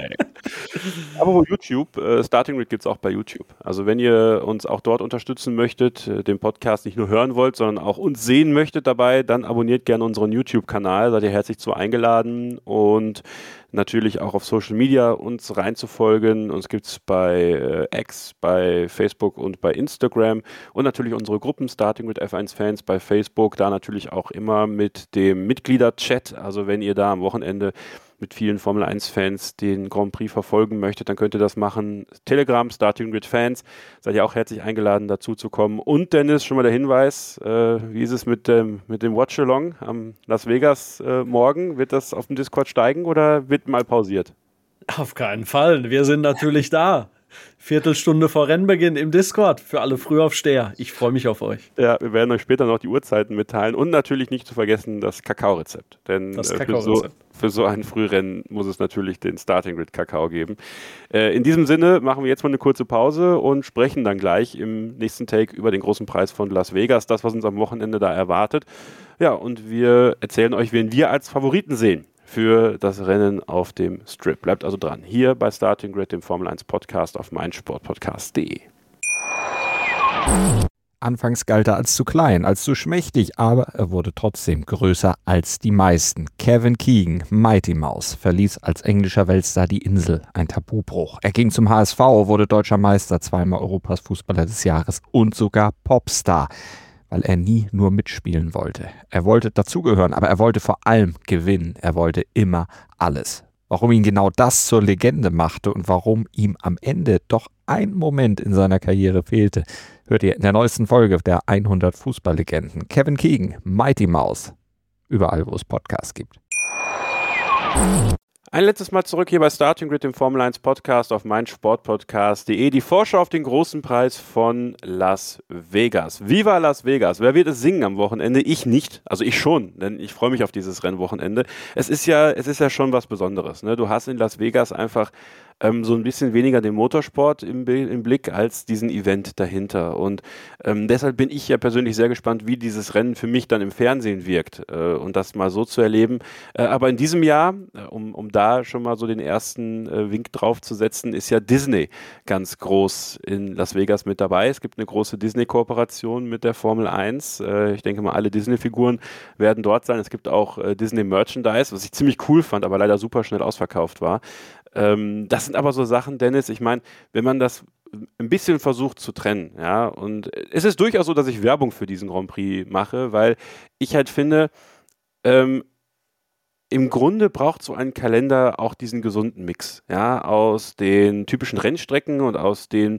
B: Aber YouTube, Starting Grid gibt es auch bei YouTube. Also wenn ihr uns auch dort unterstützen möchtet, den Podcast nicht nur hören wollt, sondern auch uns sehen möchtet dabei, dann abonniert gerne unseren YouTube-Kanal, seid ihr herzlich zu eingeladen und natürlich auch auf Social Media uns reinzufolgen. Uns gibt es bei X, bei Facebook und bei Instagram und natürlich unsere Gruppen Starting Grid F1-Fans bei Facebook, da natürlich auch immer mit dem Mitglieder-Chat. Also wenn ihr da am Wochenende mit vielen Formel-1-Fans den Grand Prix verfolgen möchtet, dann könnt ihr das machen. Telegram, Starting Grid Fans, seid ihr auch herzlich eingeladen, dazu zu kommen. Und Dennis, schon mal der Hinweis, wie ist es mit dem Watch-Along am Las Vegas morgen? Wird das auf dem Discord steigen oder wird mal pausiert?
C: Auf keinen Fall. Wir sind natürlich da. Viertelstunde vor Rennbeginn im Discord für alle Frühaufsteher. Ich freue mich auf euch.
B: Ja, wir werden euch später noch die Uhrzeiten mitteilen und natürlich nicht zu vergessen das Kakao-Rezept. Denn für so ein Frührennen muss es natürlich den Starting Grid Kakao geben. In diesem Sinne machen wir jetzt mal eine kurze Pause und sprechen dann gleich im nächsten Take über den großen Preis von Las Vegas, das, was uns am Wochenende da erwartet. Ja, und wir erzählen euch, wen wir als Favoriten sehen für das Rennen auf dem Strip. Bleibt also dran, hier bei Starting Grid, dem Formel 1 Podcast auf meinsportpodcast.de.
E: Anfangs galt er als zu klein, als zu schmächtig, aber er wurde trotzdem größer als die meisten. Kevin Keegan, Mighty Mouse, verließ als englischer Weltstar die Insel, ein Tabubruch. Er ging zum HSV, wurde deutscher Meister, zweimal Europas Fußballer des Jahres und sogar Popstar, weil er nie nur mitspielen wollte. Er wollte dazugehören, aber er wollte vor allem gewinnen. Er wollte immer alles. Warum ihn genau das zur Legende machte und warum ihm am Ende doch ein Moment in seiner Karriere fehlte, hört ihr in der neuesten Folge der 100 Fußballlegenden. Kevin Keegan, Mighty Mouse, überall, wo es Podcasts gibt.
B: Ein letztes Mal zurück hier bei Starting Grid, dem Formel 1 Podcast auf meinsportpodcast.de. Die Vorschau auf den großen Preis von Las Vegas. Viva Las Vegas! Wer wird es singen am Wochenende? Ich nicht. Also ich schon, denn ich freue mich auf dieses Rennwochenende. Es ist ja schon was Besonderes, ne? Du hast in Las Vegas einfach so ein bisschen weniger den Motorsport im Blick als diesen Event dahinter. Und deshalb bin ich ja persönlich sehr gespannt, wie dieses Rennen für mich dann im Fernsehen wirkt und das mal so zu erleben. Aber in diesem Jahr, um da schon mal so den ersten Wink drauf zu setzen, ist ja Disney ganz groß in Las Vegas mit dabei. Es gibt eine große Disney-Kooperation mit der Formel 1. Ich denke mal, alle Disney-Figuren werden dort sein. Es gibt auch Disney-Merchandise, was ich ziemlich cool fand, aber leider super schnell ausverkauft war. Das sind aber so Sachen, Dennis, ich meine, wenn man das ein bisschen versucht zu trennen, ja, und es ist durchaus so, dass ich Werbung für diesen Grand Prix mache, weil ich halt finde, im Grunde braucht so ein Kalender auch diesen gesunden Mix, ja, aus den typischen Rennstrecken und aus den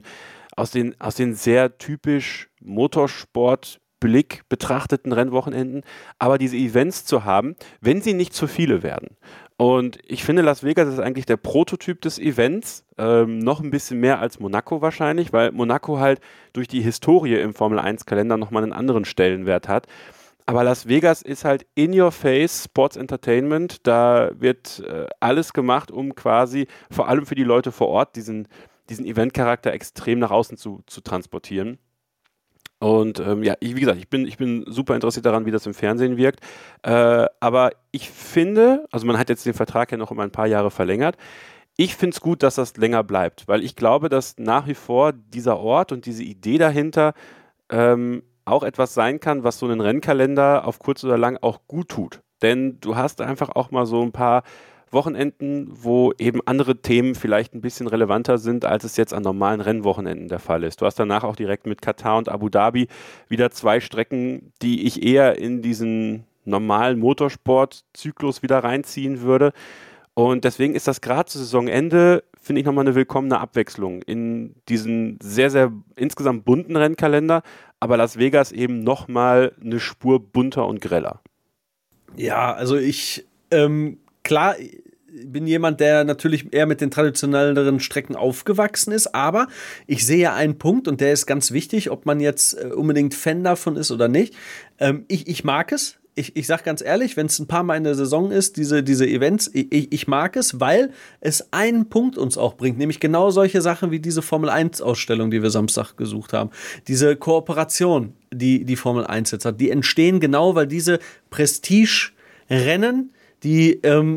B: sehr typisch Motorsport-Blick betrachteten Rennwochenenden, aber diese Events zu haben, wenn sie nicht zu viele werden. Und ich finde, Las Vegas ist eigentlich der Prototyp des Events, noch ein bisschen mehr als Monaco wahrscheinlich, weil Monaco halt durch die Historie im Formel-1-Kalender nochmal einen anderen Stellenwert hat. Aber Las Vegas ist halt in-your-face Sports Entertainment, da wird alles gemacht, um quasi vor allem für die Leute vor Ort diesen Event-Charakter extrem nach außen zu transportieren. Und wie gesagt, ich bin super interessiert daran, wie das im Fernsehen wirkt. Aber ich finde, also man hat jetzt den Vertrag ja noch um ein paar Jahre verlängert. Ich finde es gut, dass das länger bleibt, weil ich glaube, dass nach wie vor dieser Ort und diese Idee dahinter auch etwas sein kann, was so einen Rennkalender auf kurz oder lang auch gut tut. Denn du hast einfach auch mal so ein paar Wochenenden, wo eben andere Themen vielleicht ein bisschen relevanter sind, als es jetzt an normalen Rennwochenenden der Fall ist. Du hast danach auch direkt mit Katar und Abu Dhabi wieder zwei Strecken, die ich eher in diesen normalen Motorsport-Zyklus wieder reinziehen würde. Und deswegen ist das gerade zu Saisonende, finde ich, nochmal eine willkommene Abwechslung in diesen sehr, sehr insgesamt bunten Rennkalender, aber Las Vegas eben nochmal eine Spur bunter und greller.
C: Ja, also klar, bin jemand, der natürlich eher mit den traditionelleren Strecken aufgewachsen ist, aber ich sehe einen Punkt und der ist ganz wichtig, ob man jetzt unbedingt Fan davon ist oder nicht. Ich mag es. Ich sag ganz ehrlich, wenn es ein paar Mal in der Saison ist, diese Events, ich mag es, weil es einen Punkt uns auch bringt, nämlich genau solche Sachen wie diese Formel-1-Ausstellung, die wir Samstag gesucht haben. Diese Kooperation, die Formel 1 jetzt hat, die entstehen genau, weil diese Prestige-Rennen, die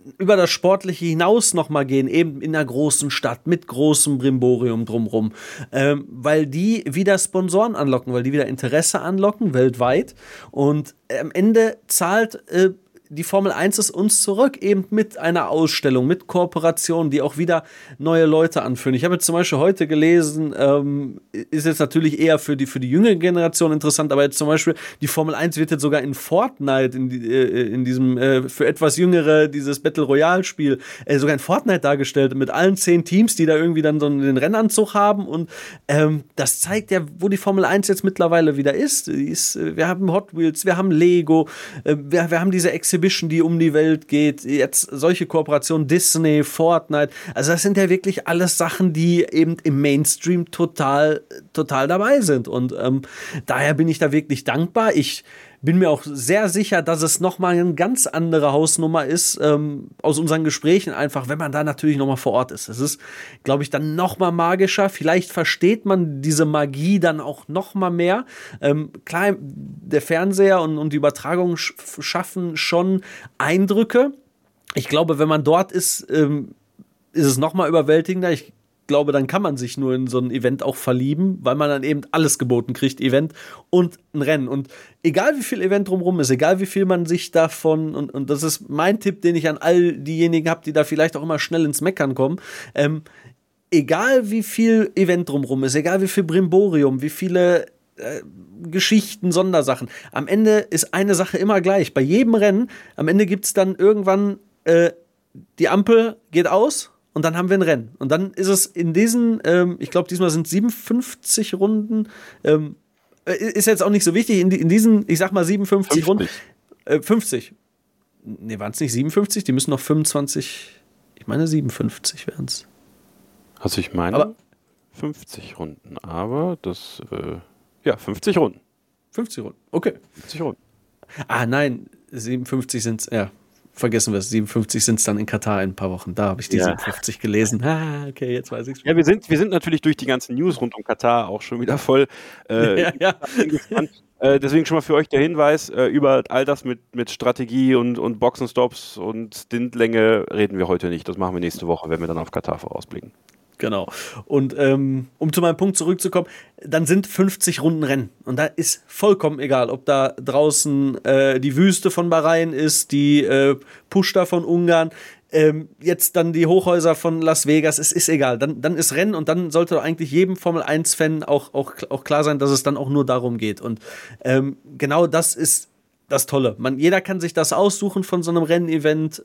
C: über das Sportliche hinaus nochmal gehen, eben in einer großen Stadt mit großem Brimborium drumrum, weil die wieder Sponsoren anlocken, weil die wieder Interesse anlocken, weltweit. Und am Ende zahlt die Formel 1 es uns zurück, eben mit einer Ausstellung, mit Kooperationen, die auch wieder neue Leute anführen. Ich habe jetzt zum Beispiel heute gelesen, ist jetzt natürlich eher für die jüngere Generation interessant, aber jetzt zum Beispiel die Formel 1 wird jetzt sogar in Fortnite, in diesem für etwas jüngere, dieses Battle Royale Spiel, sogar in Fortnite dargestellt, mit allen 10 Teams, die da irgendwie dann so den Rennanzug haben, und das zeigt ja, wo die Formel 1 jetzt mittlerweile wieder ist. Wir haben Hot Wheels, wir haben Lego, wir haben diese Exhibition, die um die Welt geht, jetzt solche Kooperationen, Disney, Fortnite, also das sind ja wirklich alles Sachen, die eben im Mainstream total dabei sind, und daher bin ich da wirklich dankbar. Ich bin mir auch sehr sicher, dass es nochmal eine ganz andere Hausnummer ist, aus unseren Gesprächen einfach, wenn man da natürlich nochmal vor Ort ist. Es ist, glaube ich, dann nochmal magischer. Vielleicht versteht man diese Magie dann auch nochmal mehr. Klar, der Fernseher und die Übertragung schaffen schon Eindrücke. Ich glaube, wenn man dort ist, ist es nochmal überwältigender. Ich glaube, dann kann man sich nur in so ein Event auch verlieben, weil man dann eben alles geboten kriegt, Event und ein Rennen. Und egal wie viel Event drumherum ist, egal wie viel man sich davon, und das ist mein Tipp, den ich an all diejenigen habe, die da vielleicht auch immer schnell ins Meckern kommen, egal wie viel Event drumherum ist, egal wie viel Brimborium, wie viele Geschichten, Sondersachen, am Ende ist eine Sache immer gleich. Bei jedem Rennen, am Ende gibt es dann irgendwann, die Ampel geht aus, und dann haben wir ein Rennen. Und dann ist es in diesen, ich glaube, diesmal sind 57 Runden, ist jetzt auch nicht so wichtig, in diesen, ich sag mal 57 Runden, 50. Ne, waren es nicht 57? Die müssen noch 25, ich meine 57 wären es.
B: Also ich meine 50 Runden, aber das, 50 Runden.
C: 50 Runden, okay.
B: 50 Runden.
C: Ah nein, 57 sind es, ja. Vergessen wir es, 57 sind es dann in Katar in ein paar Wochen. Da habe ich die 57 gelesen. Okay, jetzt weiß ich es.
B: Ja, wir sind natürlich durch die ganzen News rund um Katar auch schon wieder voll gespannt. Deswegen schon mal für euch der Hinweis, über all das mit Strategie und Boxenstops und Stintlänge reden wir heute nicht. Das machen wir nächste Woche, wenn wir dann auf Katar vorausblicken.
C: Genau. Und um zu meinem Punkt zurückzukommen, dann sind 50 Runden Rennen. Und da ist vollkommen egal, ob da draußen die Wüste von Bahrain ist, die Puszta von Ungarn, jetzt dann die Hochhäuser von Las Vegas. Es ist egal. Dann ist Rennen, und dann sollte doch eigentlich jedem Formel-1-Fan auch klar sein, dass es dann auch nur darum geht. Und genau das ist das Tolle. Jeder kann sich das aussuchen von so einem Rennevent,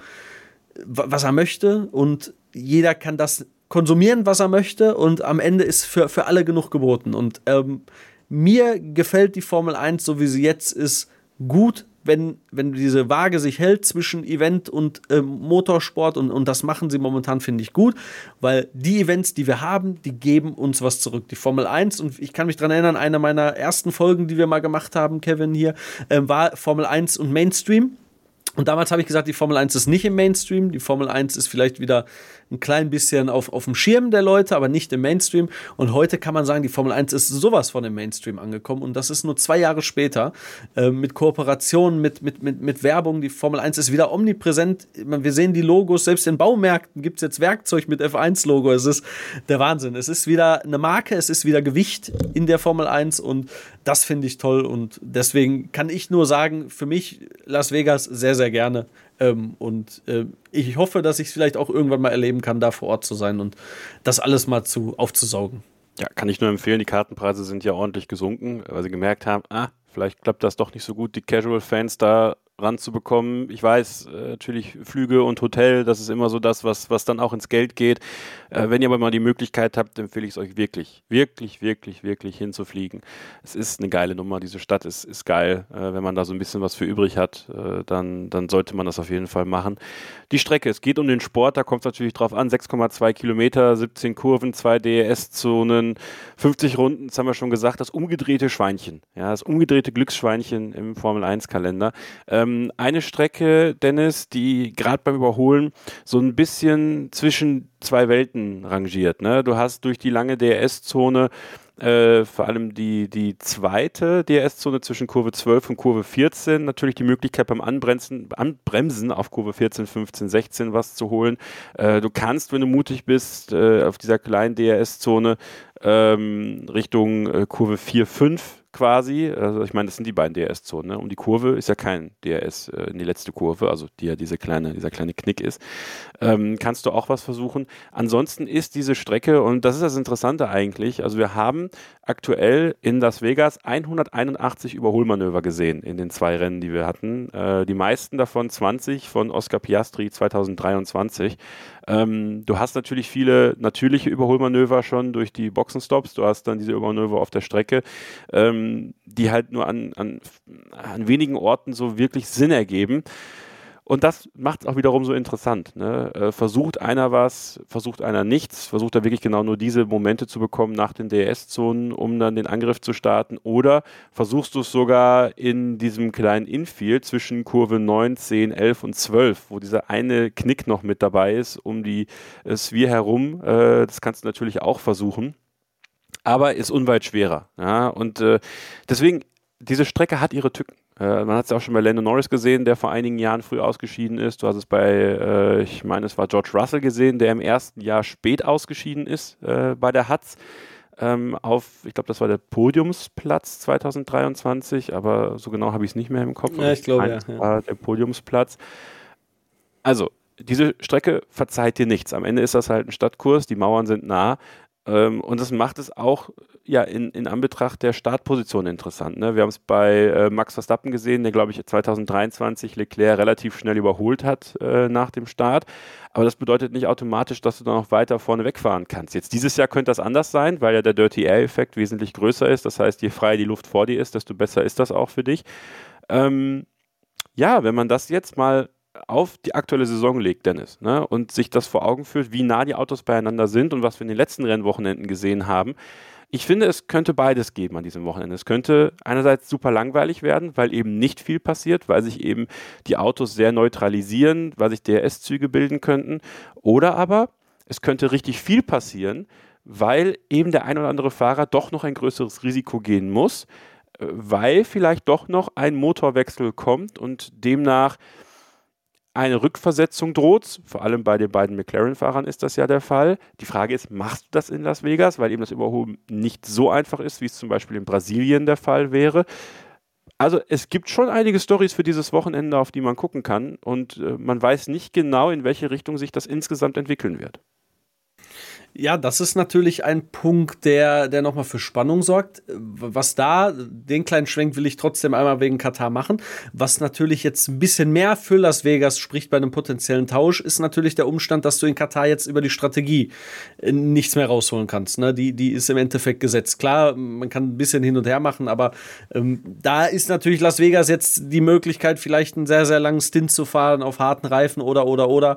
C: was er möchte, und jeder kann das konsumieren, was er möchte, und am Ende ist für alle genug geboten. Und mir gefällt die Formel 1, so wie sie jetzt ist, gut, wenn diese Waage sich hält zwischen Event und Motorsport, und das machen sie momentan, finde ich, gut, weil die Events, die wir haben, die geben uns was zurück. Die Formel 1, und ich kann mich daran erinnern, eine meiner ersten Folgen, die wir mal gemacht haben, Kevin, hier, war Formel 1 und Mainstream. Und damals habe ich gesagt, die Formel 1 ist nicht im Mainstream. Die Formel 1 ist vielleicht wieder ein klein bisschen auf dem Schirm der Leute, aber nicht im Mainstream. Und heute kann man sagen, die Formel 1 ist sowas von im Mainstream angekommen. Und das ist nur 2 Jahre später, mit Kooperationen, mit Werbung. Die Formel 1 ist wieder omnipräsent. Wir sehen die Logos, selbst in Baumärkten gibt es jetzt Werkzeug mit F1-Logo. Es ist der Wahnsinn. Es ist wieder eine Marke, es ist wieder Gewicht in der Formel 1, und das finde ich toll. Und deswegen kann ich nur sagen, für mich Las Vegas sehr, sehr gerne. Und ich hoffe, dass ich es vielleicht auch irgendwann mal erleben kann, da vor Ort zu sein und das alles mal aufzusaugen.
B: Ja, kann ich nur empfehlen. Die Kartenpreise sind ja ordentlich gesunken, weil sie gemerkt haben, vielleicht klappt das doch nicht so gut, die Casual-Fans da ranzubekommen. Ich weiß, natürlich Flüge und Hotel, das ist immer so das, was dann auch ins Geld geht. Wenn ihr aber mal die Möglichkeit habt, empfehle ich es euch wirklich, wirklich, wirklich, wirklich hinzufliegen. Es ist eine geile Nummer, diese Stadt ist geil. Wenn man da so ein bisschen was für übrig hat, dann sollte man das auf jeden Fall machen. Die Strecke, es geht um den Sport, da kommt es natürlich drauf an, 6,2 Kilometer, 17 Kurven, 2 DRS-Zonen, 50 Runden, das haben wir schon gesagt, das umgedrehte Schweinchen, ja, das umgedrehte Glücksschweinchen im Formel-1-Kalender. Eine Strecke, Dennis, die gerade beim Überholen so ein bisschen zwischen 2 Welten rangiert. Ne? Du hast durch die lange DRS-Zone vor allem die zweite DRS-Zone zwischen Kurve 12 und Kurve 14, natürlich die Möglichkeit beim Anbremsen auf Kurve 14, 15, 16 was zu holen. Du kannst, wenn du mutig bist, auf dieser kleinen DRS-Zone Richtung Kurve 4, 5 quasi, also ich meine, das sind die beiden DRS-Zonen, ne? Um die Kurve ist ja kein DRS in die letzte Kurve, also die ja dieser kleine Knick ist, kannst du auch was versuchen. Ansonsten ist diese Strecke, und das ist das Interessante eigentlich, also wir haben aktuell in Las Vegas 181 Überholmanöver gesehen in den 2 Rennen, die wir hatten. Die meisten davon 20 von Oscar Piastri 2023. Du hast natürlich viele natürliche Überholmanöver schon durch die Boxenstops. Du hast dann diese Überholmanöver auf der Strecke, die halt nur an wenigen Orten so wirklich Sinn ergeben. Und das macht es auch wiederum so interessant. Ne? Versucht einer was, versucht einer nichts, versucht er wirklich genau nur diese Momente zu bekommen nach den DRS-Zonen, um dann den Angriff zu starten, oder versuchst du es sogar in diesem kleinen Infield zwischen Kurve 9, 10, 11 und 12, wo dieser eine Knick noch mit dabei ist, um die Sphere herum. Das kannst du natürlich auch versuchen, aber ist unweit schwerer. Ja? Und deswegen, diese Strecke hat ihre Tücken. Man hat es auch schon bei Lando Norris gesehen, der vor einigen Jahren früh ausgeschieden ist. Du hast es bei, ich meine, es war George Russell gesehen, der im ersten Jahr spät ausgeschieden ist bei der Hatz. Ich glaube, das war der Podiumsplatz 2023, aber so genau habe ich es nicht mehr im Kopf.
C: Ja, ich glaube, ja.
B: War der Podiumsplatz. Also, diese Strecke verzeiht dir nichts. Am Ende ist das halt ein Stadtkurs, die Mauern sind nah. Und das macht es auch ja, in Anbetracht der Startposition interessant. Ne? Wir haben es bei Max Verstappen gesehen, der, glaube ich, 2023 Leclerc relativ schnell überholt hat nach dem Start. Aber das bedeutet nicht automatisch, dass du dann noch weiter vorne wegfahren kannst. Jetzt dieses Jahr könnte das anders sein, weil ja der Dirty Air-Effekt wesentlich größer ist. Das heißt, je freier die Luft vor dir ist, desto besser ist das auch für dich. Ja, wenn man das jetzt mal auf die aktuelle Saison legt, Dennis, ne, und sich das vor Augen führt, wie nah die Autos beieinander sind und was wir in den letzten Rennwochenenden gesehen haben. Ich finde, es könnte beides geben an diesem Wochenende. Es könnte einerseits super langweilig werden, weil eben nicht viel passiert, weil sich eben die Autos sehr neutralisieren, weil sich DRS-Züge bilden könnten. Oder aber es könnte richtig viel passieren, weil eben der ein oder andere Fahrer doch noch ein größeres Risiko gehen muss, weil vielleicht doch noch ein Motorwechsel kommt und demnach eine Rückversetzung droht, vor allem bei den beiden McLaren-Fahrern ist das ja der Fall. Die Frage ist, machst du das in Las Vegas, weil eben das Überholen nicht so einfach ist, wie es zum Beispiel in Brasilien der Fall wäre. Also es gibt schon einige Storys für dieses Wochenende, auf die man gucken kann, und man weiß nicht genau, in welche Richtung sich das insgesamt entwickeln wird.
C: Ja, das ist natürlich ein Punkt, der nochmal für Spannung sorgt. Was da, den kleinen Schwenk will ich trotzdem einmal wegen Katar machen. Was natürlich jetzt ein bisschen mehr für Las Vegas spricht bei einem potenziellen Tausch, ist natürlich der Umstand, dass du in Katar jetzt über die Strategie nichts mehr rausholen kannst. Ne? Die ist im Endeffekt gesetzt. Klar, man kann ein bisschen hin und her machen, aber da ist natürlich Las Vegas jetzt die Möglichkeit, vielleicht einen sehr, sehr langen Stint zu fahren auf harten Reifen oder.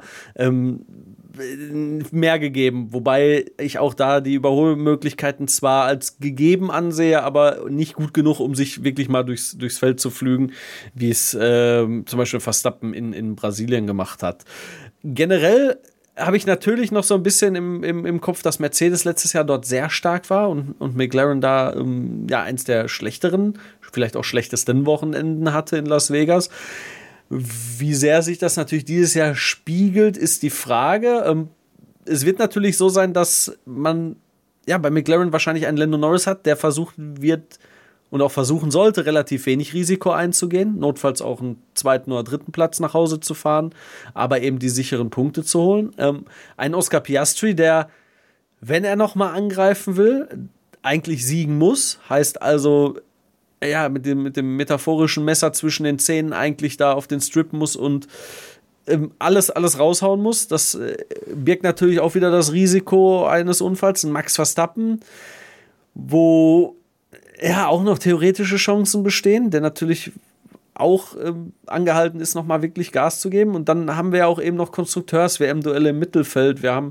C: Mehr gegeben, wobei ich auch da die Überholmöglichkeiten zwar als gegeben ansehe, aber nicht gut genug, um sich wirklich mal durchs Feld zu flügen, wie es zum Beispiel Verstappen in Brasilien gemacht hat. Generell habe ich natürlich noch so ein bisschen im Kopf, dass Mercedes letztes Jahr dort sehr stark war und McLaren da eins der schlechteren, vielleicht auch schlechtesten Wochenenden hatte in Las Vegas. Wie sehr sich das natürlich dieses Jahr spiegelt, ist die Frage. Es wird natürlich so sein, dass man bei McLaren wahrscheinlich einen Lando Norris hat, der versuchen wird und auch versuchen sollte, relativ wenig Risiko einzugehen, notfalls auch einen 2. oder 3. Platz nach Hause zu fahren, aber eben die sicheren Punkte zu holen. Ein Oscar Piastri, der, wenn er nochmal angreifen will, eigentlich siegen muss, heißt also mit dem metaphorischen Messer zwischen den Zähnen eigentlich da auf den Strip muss und alles raushauen muss. Das birgt natürlich auch wieder das Risiko eines Unfalls. Ein Max Verstappen, wo auch noch theoretische Chancen bestehen, der natürlich auch angehalten ist, nochmal wirklich Gas zu geben. Und dann haben wir ja auch eben noch Konstrukteurs-WM-Duelle im Mittelfeld. Wir haben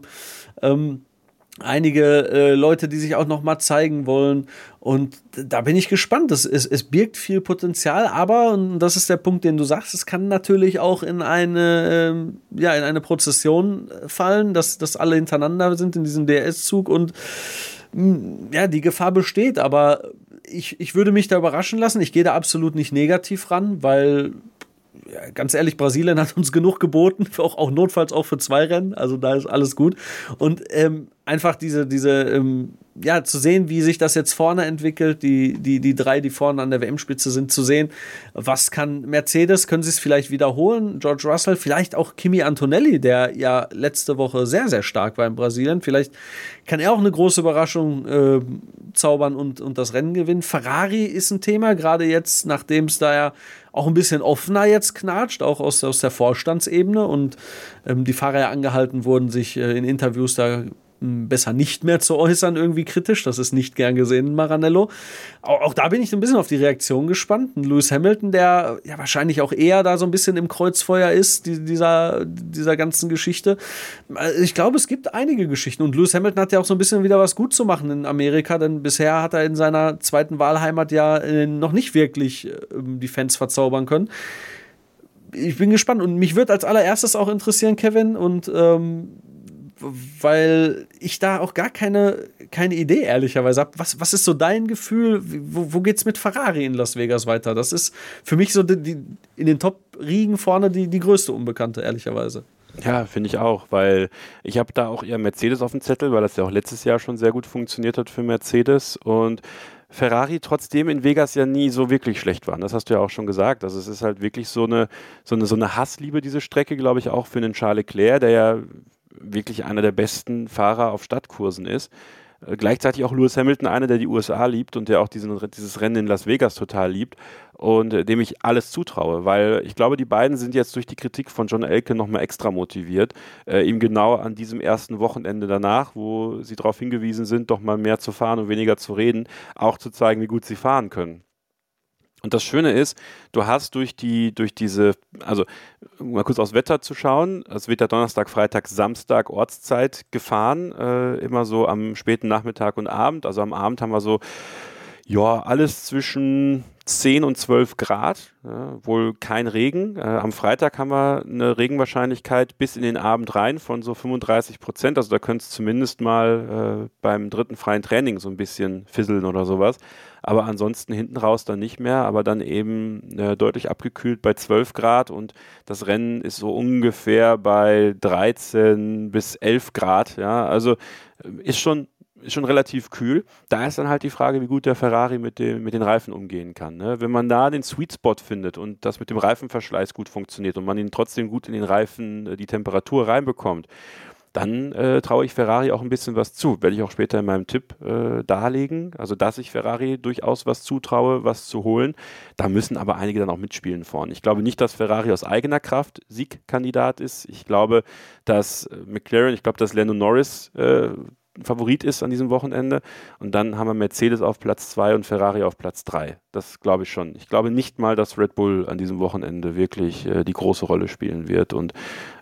C: einige Leute, die sich auch noch mal zeigen wollen, und da bin ich gespannt. Es birgt viel Potenzial, aber, und das ist der Punkt, den du sagst, es kann natürlich auch in eine Prozession fallen, dass alle hintereinander sind in diesem DRS-Zug, und Ja, die Gefahr besteht, aber ich würde mich da überraschen lassen. Ich gehe da absolut nicht negativ ran, weil, ja, ganz ehrlich, Brasilien hat uns genug geboten, auch notfalls auch für 2 Rennen, also da ist alles gut. Und einfach ja, zu sehen, wie sich das jetzt vorne entwickelt, die 3, die vorne an der WM-Spitze sind, zu sehen, was kann Mercedes, können sie es vielleicht wiederholen, George Russell, vielleicht auch Kimi Antonelli, der ja letzte Woche sehr, sehr stark war in Brasilien, vielleicht kann er auch eine große Überraschung zaubern und das Rennen gewinnen. Ferrari ist ein Thema, gerade jetzt, nachdem es da ja auch ein bisschen offener jetzt knatscht, auch aus der Vorstandsebene und die Fahrer ja angehalten wurden, sich in Interviews da besser nicht mehr zu äußern, irgendwie kritisch. Das ist nicht gern gesehen in Maranello. Auch da bin ich ein bisschen auf die Reaktion gespannt. Ein Lewis Hamilton, der ja wahrscheinlich auch eher da so ein bisschen im Kreuzfeuer ist, dieser ganzen Geschichte. Ich glaube, es gibt einige Geschichten. Und Lewis Hamilton hat ja auch so ein bisschen wieder was gut zu machen in Amerika, denn bisher hat er in seiner zweiten Wahlheimat ja noch nicht wirklich die Fans verzaubern können. Ich bin gespannt. Und mich würde als allererstes auch interessieren, Kevin, und weil ich da auch gar keine Idee ehrlicherweise habe. Was ist so dein Gefühl? Wo geht's mit Ferrari in Las Vegas weiter? Das ist für mich so in den Top-Riegen vorne die größte Unbekannte, ehrlicherweise.
B: Ja, finde ich auch, weil ich habe da auch eher Mercedes auf dem Zettel, weil das ja auch letztes Jahr schon sehr gut funktioniert hat für Mercedes und Ferrari trotzdem in Vegas ja nie so wirklich schlecht waren. Das hast du ja auch schon gesagt. Also es ist halt wirklich so eine Hassliebe, diese Strecke, glaube ich, auch für einen Charles Leclerc, der ja wirklich einer der besten Fahrer auf Stadtkursen ist. Gleichzeitig auch Lewis Hamilton, einer, der die USA liebt und der auch dieses Rennen in Las Vegas total liebt und dem ich alles zutraue, weil ich glaube, die beiden sind jetzt durch die Kritik von John Elkann nochmal extra motiviert, ihm genau an diesem ersten Wochenende danach, wo sie darauf hingewiesen sind, doch mal mehr zu fahren und weniger zu reden, auch zu zeigen, wie gut sie fahren können. Und das Schöne ist, du hast durch diese, also mal kurz aufs Wetter zu schauen, es wird ja Donnerstag, Freitag, Samstag Ortszeit gefahren, immer so am späten Nachmittag und Abend. Also am Abend haben wir so, ja, alles zwischen 10 und 12 Grad, wohl kein Regen. Am Freitag haben wir eine Regenwahrscheinlichkeit bis in den Abend rein von so 35%. Also da könnte es zumindest mal beim dritten freien Training so ein bisschen fisseln oder sowas. Aber ansonsten hinten raus dann nicht mehr, aber dann eben deutlich abgekühlt bei 12 Grad und das Rennen ist so ungefähr bei 13 bis 11 Grad. Ja, also ist schon relativ kühl. Da ist dann halt die Frage, wie gut der Ferrari mit den Reifen umgehen kann. Ne? Wenn man da den Sweet Spot findet und das mit dem Reifenverschleiß gut funktioniert und man ihn trotzdem gut in den Reifen die Temperatur reinbekommt, dann traue ich Ferrari auch ein bisschen was zu. Werde ich auch später in meinem Tipp darlegen. Also, dass ich Ferrari durchaus was zutraue, was zu holen. Da müssen aber einige dann auch mitspielen vorne. Ich glaube nicht, dass Ferrari aus eigener Kraft Siegkandidat ist. Ich glaube, dass McLaren, dass Lando Norris Favorit ist an diesem Wochenende. Und dann haben wir Mercedes auf Platz 2 und Ferrari auf Platz 3. Das glaube ich schon. Ich glaube nicht mal, dass Red Bull an diesem Wochenende wirklich die große Rolle spielen wird. Und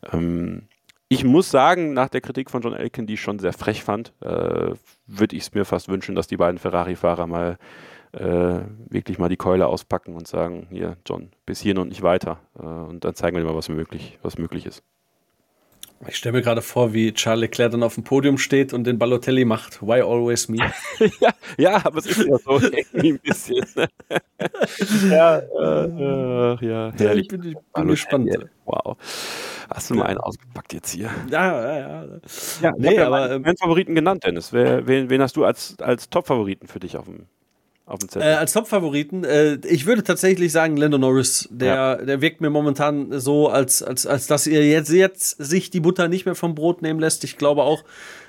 B: ich muss sagen, nach der Kritik von John Elkann, die ich schon sehr frech fand, würde ich es mir fast wünschen, dass die beiden Ferrari-Fahrer mal wirklich mal die Keule auspacken und sagen, hier, John, bis hierhin und nicht weiter. Und dann zeigen wir dir mal, was möglich ist.
C: Ich stelle mir gerade vor, wie Charles Leclerc dann auf dem Podium steht und den Balotelli macht. Why always me?
B: ja, aber es ist ja so irgendwie ein bisschen. ja, herrlich.
C: Ich bin gespannt.
B: Wow. Hast du mal einen ausgepackt jetzt hier?
C: Ja.
B: Ja, nee, aber meinen Favoriten genannt, Dennis. Wen hast du als Top-Favoriten für dich auf dem Zettel?
C: Als Top-Favoriten, ich würde tatsächlich sagen, Lando Norris, der wirkt mir momentan so, als dass ihr jetzt sich die Butter nicht mehr vom Brot nehmen lässt. Ich glaube auch.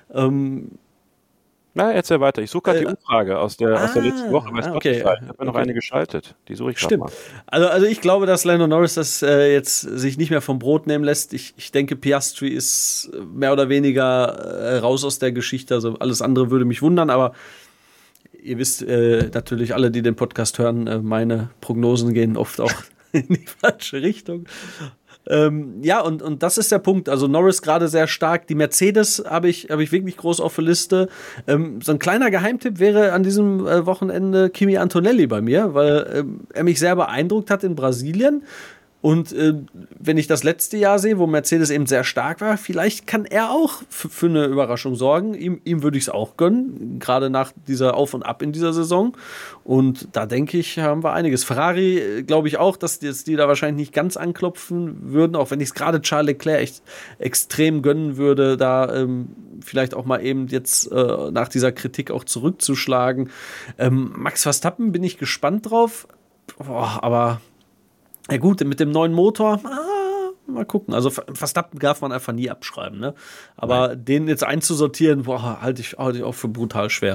B: Na, erzähl weiter. Ich suche gerade die Umfrage aus der letzten Woche.
C: Okay.
B: Ich habe mir noch eine geschaltet. Die suche ich gerade mal.
C: Also ich glaube, dass Lando Norris das jetzt sich nicht mehr vom Brot nehmen lässt. Ich denke, Piastri ist mehr oder weniger raus aus der Geschichte. Also alles andere würde mich wundern, aber ihr wisst natürlich alle, die den Podcast hören, meine Prognosen gehen oft auch in die falsche Richtung. Und das ist der Punkt. Also Norris gerade sehr stark. Die Mercedes habe ich wirklich groß auf der Liste. So ein kleiner Geheimtipp wäre an diesem Wochenende Kimi Antonelli bei mir, weil er mich sehr beeindruckt hat in Brasilien. Und wenn ich das letzte Jahr sehe, wo Mercedes eben sehr stark war, vielleicht kann er auch für eine Überraschung sorgen. Ihm würde ich es auch gönnen, gerade nach dieser Auf und Ab in dieser Saison. Und da denke ich, haben wir einiges. Ferrari glaube ich auch, dass die da wahrscheinlich nicht ganz anklopfen würden, auch wenn ich es gerade Charles Leclerc echt extrem gönnen würde, da vielleicht auch mal eben jetzt nach dieser Kritik auch zurückzuschlagen. Max Verstappen bin ich gespannt drauf. Aber ja gut, mit dem neuen Motor, mal gucken. Also Verstappen darf man einfach nie abschreiben, ne? Aber den jetzt einzusortieren, halte ich auch für brutal schwer.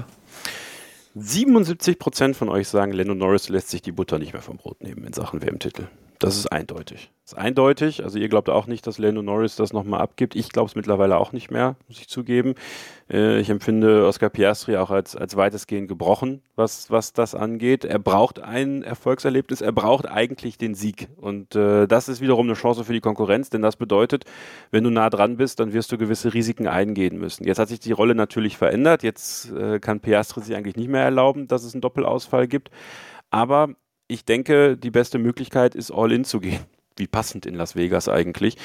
B: 77% von euch sagen, Lando Norris lässt sich die Butter nicht mehr vom Brot nehmen in Sachen WM-Titel. Das ist eindeutig. Das ist eindeutig. Also ihr glaubt auch nicht, dass Lando Norris das nochmal abgibt. Ich glaube es mittlerweile auch nicht mehr, muss ich zugeben. Ich empfinde Oscar Piastri auch als weitestgehend gebrochen, was das angeht. Er braucht ein Erfolgserlebnis, er braucht eigentlich den Sieg. Und das ist wiederum eine Chance für die Konkurrenz, denn das bedeutet, wenn du nah dran bist, dann wirst du gewisse Risiken eingehen müssen. Jetzt hat sich die Rolle natürlich verändert. Jetzt kann Piastri sich eigentlich nicht mehr erlauben, dass es einen Doppelausfall gibt. Aber ich denke, die beste Möglichkeit ist, all in zu gehen. Wie passend in Las Vegas eigentlich.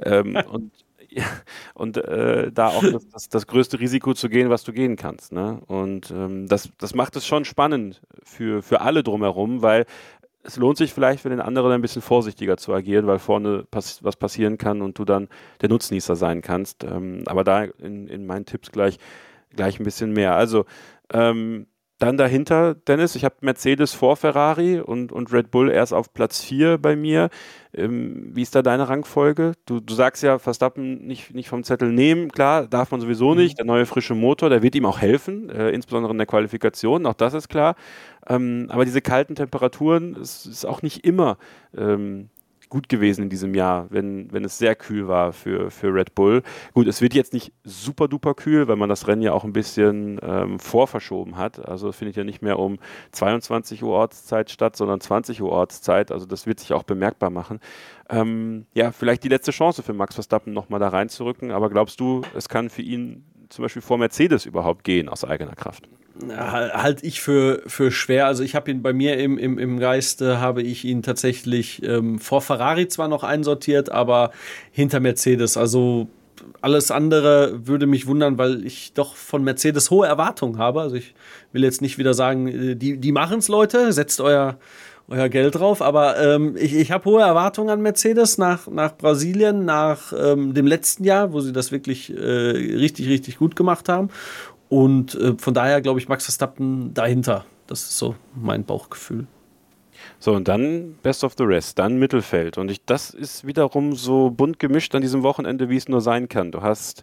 B: Und da auch das größte Risiko zu gehen, was du gehen kannst. Ne? Und das macht es schon spannend für alle drumherum, weil es lohnt sich vielleicht für den anderen ein bisschen vorsichtiger zu agieren, weil vorne was passieren kann und du dann der Nutznießer sein kannst. Aber da in meinen Tipps gleich ein bisschen mehr. Also dann dahinter, Dennis, ich habe Mercedes vor Ferrari und Red Bull erst auf Platz 4 bei mir. Wie ist da deine Rangfolge? Du sagst ja, Verstappen nicht vom Zettel nehmen. Klar, darf man sowieso nicht. Der neue frische Motor, der wird ihm auch helfen, insbesondere in der Qualifikation, auch das ist klar. Aber diese kalten Temperaturen, es ist auch nicht immer gut gewesen in diesem Jahr, wenn es sehr kühl war für Red Bull. Gut, es wird jetzt nicht super duper kühl, weil man das Rennen ja auch ein bisschen vorverschoben hat. Also es findet ja nicht mehr um 22 Uhr Ortszeit statt, sondern 20 Uhr Ortszeit. Also das wird sich auch bemerkbar machen. Ja, vielleicht die letzte Chance für Max Verstappen nochmal da reinzurücken. Aber glaubst du, es kann für ihn zum Beispiel vor Mercedes überhaupt gehen aus eigener Kraft?
C: Halte ich für schwer. Also ich habe ihn bei mir im Geiste, habe ich ihn tatsächlich vor Ferrari zwar noch einsortiert, aber hinter Mercedes. Also alles andere würde mich wundern, weil ich doch von Mercedes hohe Erwartungen habe. Also ich will jetzt nicht wieder sagen, die machen es, Leute, setzt euer Geld drauf, aber ich habe hohe Erwartungen an Mercedes nach Brasilien, nach dem letzten Jahr, wo sie das wirklich richtig, richtig gut gemacht haben. Und von daher glaube ich Max Verstappen dahinter. Das ist so mein Bauchgefühl.
B: So, und dann Best of the Rest, dann Mittelfeld. Und das ist wiederum so bunt gemischt an diesem Wochenende, wie es nur sein kann. Du hast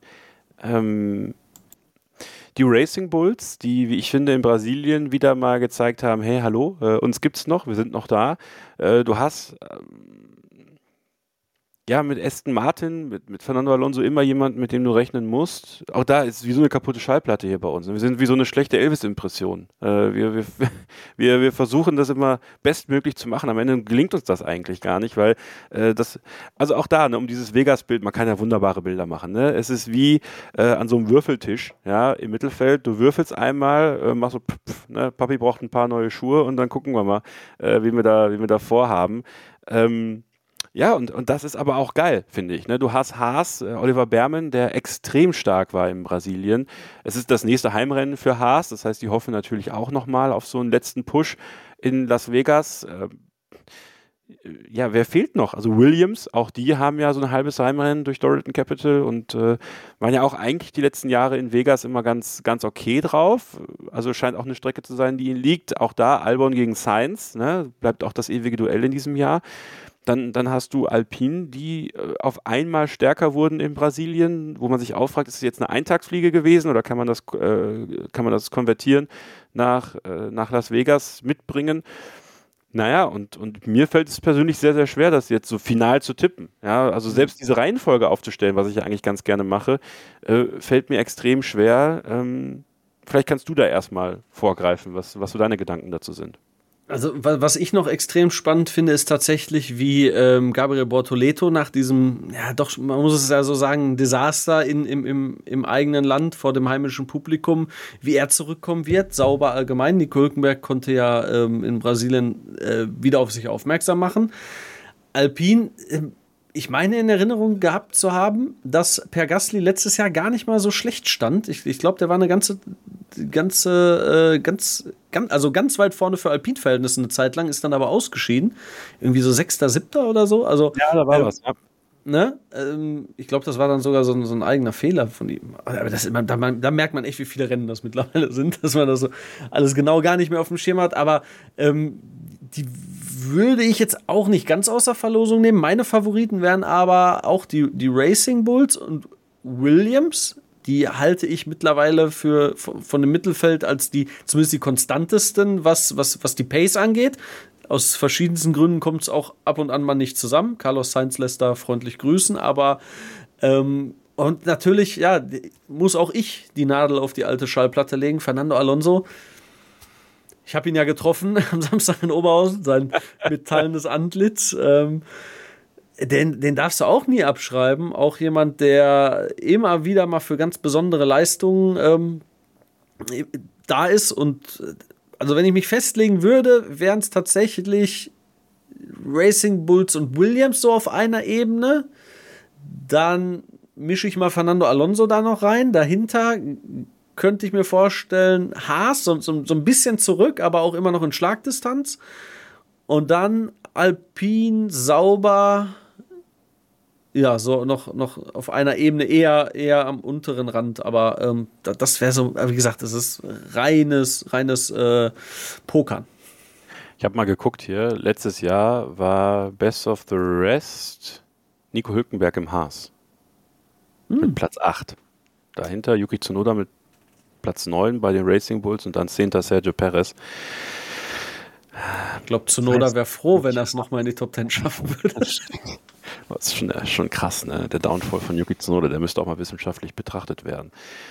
B: die Racing Bulls, die, wie ich finde, in Brasilien wieder mal gezeigt haben, hey, hallo, uns gibt's noch, wir sind noch da. Du hast mit Aston Martin, mit Fernando Alonso immer jemand, mit dem du rechnen musst. Auch da ist wie so eine kaputte Schallplatte hier bei uns. Wir sind wie so eine schlechte Elvis-Impression. Wir versuchen das immer bestmöglich zu machen. Am Ende gelingt uns das eigentlich gar nicht, weil also auch da, ne, um dieses Vegas-Bild, man kann ja wunderbare Bilder machen. Ne? Es ist wie an so einem Würfeltisch, ja, im Mittelfeld. Du würfelst einmal, machst so, ne, Papi braucht ein paar neue Schuhe und dann gucken wir mal, wie wir da vorhaben. Ja, und das ist aber auch geil, finde ich. Ne? Du hast Haas, Oliver Behrmann, der extrem stark war in Brasilien. Es ist das nächste Heimrennen für Haas, das heißt, die hoffen natürlich auch nochmal auf so einen letzten Push in Las Vegas. Wer fehlt noch? Also Williams, auch die haben ja so ein halbes Heimrennen durch Dorilton Capital und waren ja auch eigentlich die letzten Jahre in Vegas immer ganz, ganz okay drauf. Also scheint auch eine Strecke zu sein, die ihnen liegt. Auch da Albon gegen Sainz, ne? Bleibt auch das ewige Duell in diesem Jahr. Dann hast du Alpine, die auf einmal stärker wurden in Brasilien, wo man sich auch fragt, ist es jetzt eine Eintagsfliege gewesen oder kann man das konvertieren nach Las Vegas mitbringen? Naja, und mir fällt es persönlich sehr, sehr schwer, das jetzt so final zu tippen. Ja, also selbst diese Reihenfolge aufzustellen, was ich ja eigentlich ganz gerne mache, fällt mir extrem schwer. Vielleicht kannst du da erstmal vorgreifen, was so deine Gedanken dazu sind.
C: Also was ich noch extrem spannend finde, ist tatsächlich, wie Gabriel Bortoleto nach diesem, ja doch, man muss es ja so sagen, Desaster im eigenen Land vor dem heimischen Publikum, wie er zurückkommen wird, sauber allgemein. Nico Hülkenberg konnte ja in Brasilien wieder auf sich aufmerksam machen. Alpine, ich meine in Erinnerung gehabt zu haben, dass Per Gasly letztes Jahr gar nicht mal so schlecht stand. Ich glaube, der war ganz weit vorne für Alpine-Verhältnisse eine Zeit lang, ist dann aber ausgeschieden. Irgendwie so 6., 7. oder so. Also,
B: Ja, da war was. Ja.
C: Ne? Ich glaube, das war dann sogar so ein eigener Fehler von ihm. Aber da merkt man echt, wie viele Rennen das mittlerweile sind, dass man das so alles genau gar nicht mehr auf dem Schirm hat. Aber die würde ich jetzt auch nicht ganz außer Verlosung nehmen. Meine Favoriten wären aber auch die Racing Bulls und Williams. Die halte ich mittlerweile von dem Mittelfeld als zumindest die konstantesten, was die Pace angeht. Aus verschiedensten Gründen kommt es auch ab und an mal nicht zusammen. Carlos Sainz lässt da freundlich grüßen, aber und natürlich, ja, muss auch ich die Nadel auf die alte Schallplatte legen. Fernando Alonso, ich habe ihn ja getroffen am Samstag in Oberhausen, sein metallenes Antlitz. Den darfst du auch nie abschreiben. Auch jemand, der immer wieder mal für ganz besondere Leistungen da ist. Und also wenn ich mich festlegen würde, wären es tatsächlich Racing Bulls und Williams so auf einer Ebene. Dann mische ich mal Fernando Alonso da noch rein. Dahinter könnte ich mir vorstellen, Haas, so ein bisschen zurück, aber auch immer noch in Schlagdistanz. Und dann Alpine, Sauber, ja, so noch auf einer Ebene eher am unteren Rand. Aber das wäre so, wie gesagt, das ist reines Pokern.
B: Ich habe mal geguckt hier, letztes Jahr war Best of the Rest Nico Hülkenberg im Haas. Mit Platz 8. Dahinter Yuki Tsunoda mit Platz 9 bei den Racing Bulls und dann 10. Sergio Perez.
C: Ich glaube, Tsunoda wäre froh, wenn er es nochmal in die Top 10 schaffen würde.
B: Das ist schon krass, ne? Der Downfall von Yuki Tsunoda, der müsste auch mal wissenschaftlich betrachtet werden.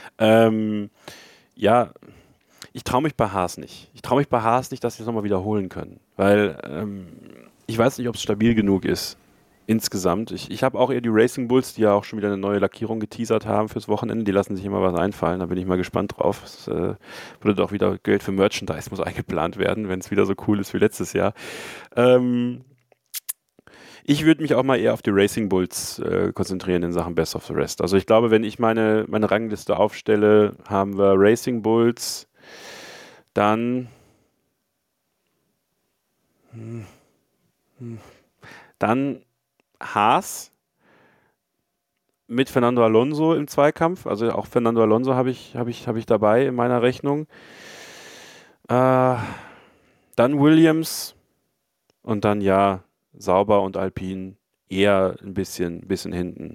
B: Ja, ich traue mich bei Haas nicht. Dass sie es nochmal wiederholen können. Weil ich weiß nicht, ob es stabil genug ist. Insgesamt. Ich habe auch eher die Racing Bulls, die ja auch schon wieder eine neue Lackierung geteasert haben fürs Wochenende. Die lassen sich immer was einfallen. Da bin ich mal gespannt drauf. Es würde doch wieder Geld für Merchandise muss eingeplant werden, wenn es wieder so cool ist wie letztes Jahr. Ich würde mich auch mal eher auf die Racing Bulls konzentrieren in Sachen Best of the Rest. Also ich glaube, wenn ich meine Rangliste aufstelle, haben wir Racing Bulls, dann Haas mit Fernando Alonso im Zweikampf. Also auch Fernando Alonso habe ich dabei in meiner Rechnung. Dann Williams und dann ja Sauber und Alpine eher ein bisschen hinten.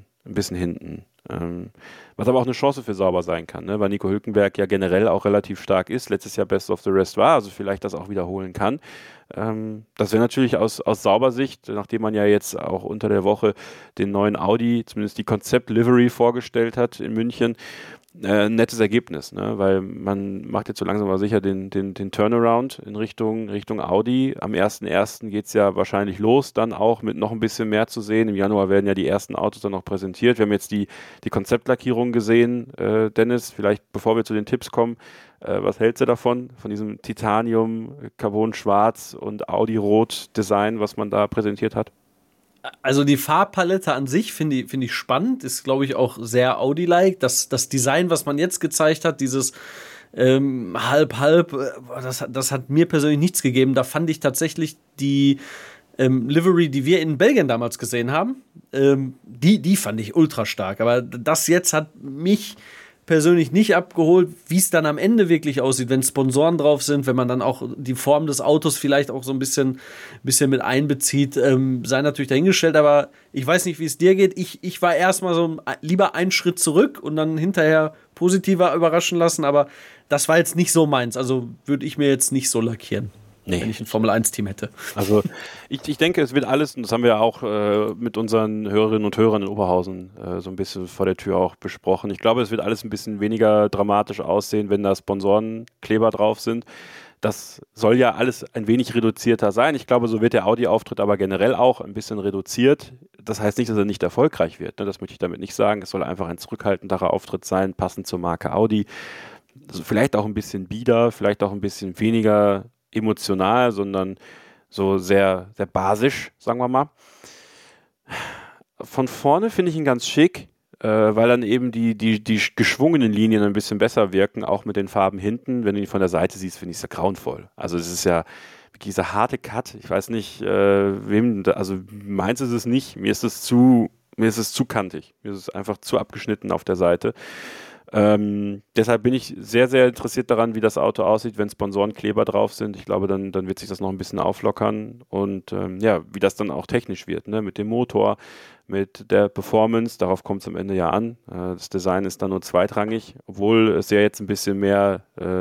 B: Was aber auch eine Chance für Sauber sein kann, ne? Weil Nico Hülkenberg ja generell auch relativ stark ist, letztes Jahr Best of the Rest war, also vielleicht das auch wiederholen kann. Das wäre natürlich aus Sauber-Sicht, nachdem man ja jetzt auch unter der Woche den neuen Audi, zumindest die Konzept-Livery vorgestellt hat in München, ein nettes Ergebnis, ne? Weil man macht jetzt so langsam aber sicher den Turnaround in Richtung Audi. Am 1.1. geht es ja wahrscheinlich los, dann auch mit noch ein bisschen mehr zu sehen. Im Januar werden ja die ersten Autos dann noch präsentiert. Wir haben jetzt die Konzeptlackierung gesehen. Dennis, vielleicht bevor wir zu den Tipps kommen, was hältst du davon? Von diesem Titanium, Carbon Schwarz und Audi Rot Design, was man da präsentiert hat?
C: Also die Farbpalette an sich finde ich spannend, ist glaube ich auch sehr Audi-like. Das Design, was man jetzt gezeigt hat, dieses halb, das hat mir persönlich nichts gegeben. Da fand ich tatsächlich die Livery, die wir in Belgien damals gesehen haben, die fand ich ultra stark. Aber das jetzt hat mich persönlich nicht abgeholt, wie es dann am Ende wirklich aussieht, wenn Sponsoren drauf sind, wenn man dann auch die Form des Autos vielleicht auch so ein bisschen mit einbezieht, sei natürlich dahingestellt, aber ich weiß nicht, wie es dir geht. Ich war erstmal so lieber einen Schritt zurück und dann hinterher positiver überraschen lassen, aber das war jetzt nicht so meins, also würde ich mir jetzt nicht so lackieren. Nee. Wenn ich ein Formel-1-Team hätte.
B: Also ich denke, es wird alles, und das haben wir auch mit unseren Hörerinnen und Hörern in Oberhausen so ein bisschen vor der Tür auch besprochen. Ich glaube, es wird alles ein bisschen weniger dramatisch aussehen, wenn da Sponsorenkleber drauf sind. Das soll ja alles ein wenig reduzierter sein. Ich glaube, so wird der Audi-Auftritt aber generell auch ein bisschen reduziert. Das heißt nicht, dass er nicht erfolgreich wird. Das möchte ich damit nicht sagen. Es soll einfach ein zurückhaltenderer Auftritt sein, passend zur Marke Audi. Also vielleicht auch ein bisschen bieder, vielleicht auch ein bisschen weniger emotional, sondern so sehr, sehr basisch, sagen wir mal. von vorne finde ich ihn ganz schick, weil dann eben die geschwungenen Linien ein bisschen besser wirken, auch mit den Farben hinten. Wenn du ihn von der Seite siehst, finde ich es ja grauenvoll. Also es ist ja dieser harte Cut. Ich weiß nicht, also meins ist es nicht. Mir ist es zu kantig. Mir ist es einfach zu abgeschnitten auf der Seite. Deshalb bin ich sehr, sehr interessiert daran, wie das Auto aussieht, wenn Sponsorenkleber drauf sind. Ich glaube, dann wird sich das noch ein bisschen auflockern und wie das dann auch technisch wird, ne? Mit dem Motor, mit der Performance, darauf kommt es am Ende ja an. Das Design ist dann nur zweitrangig, obwohl es ja jetzt ein bisschen mehr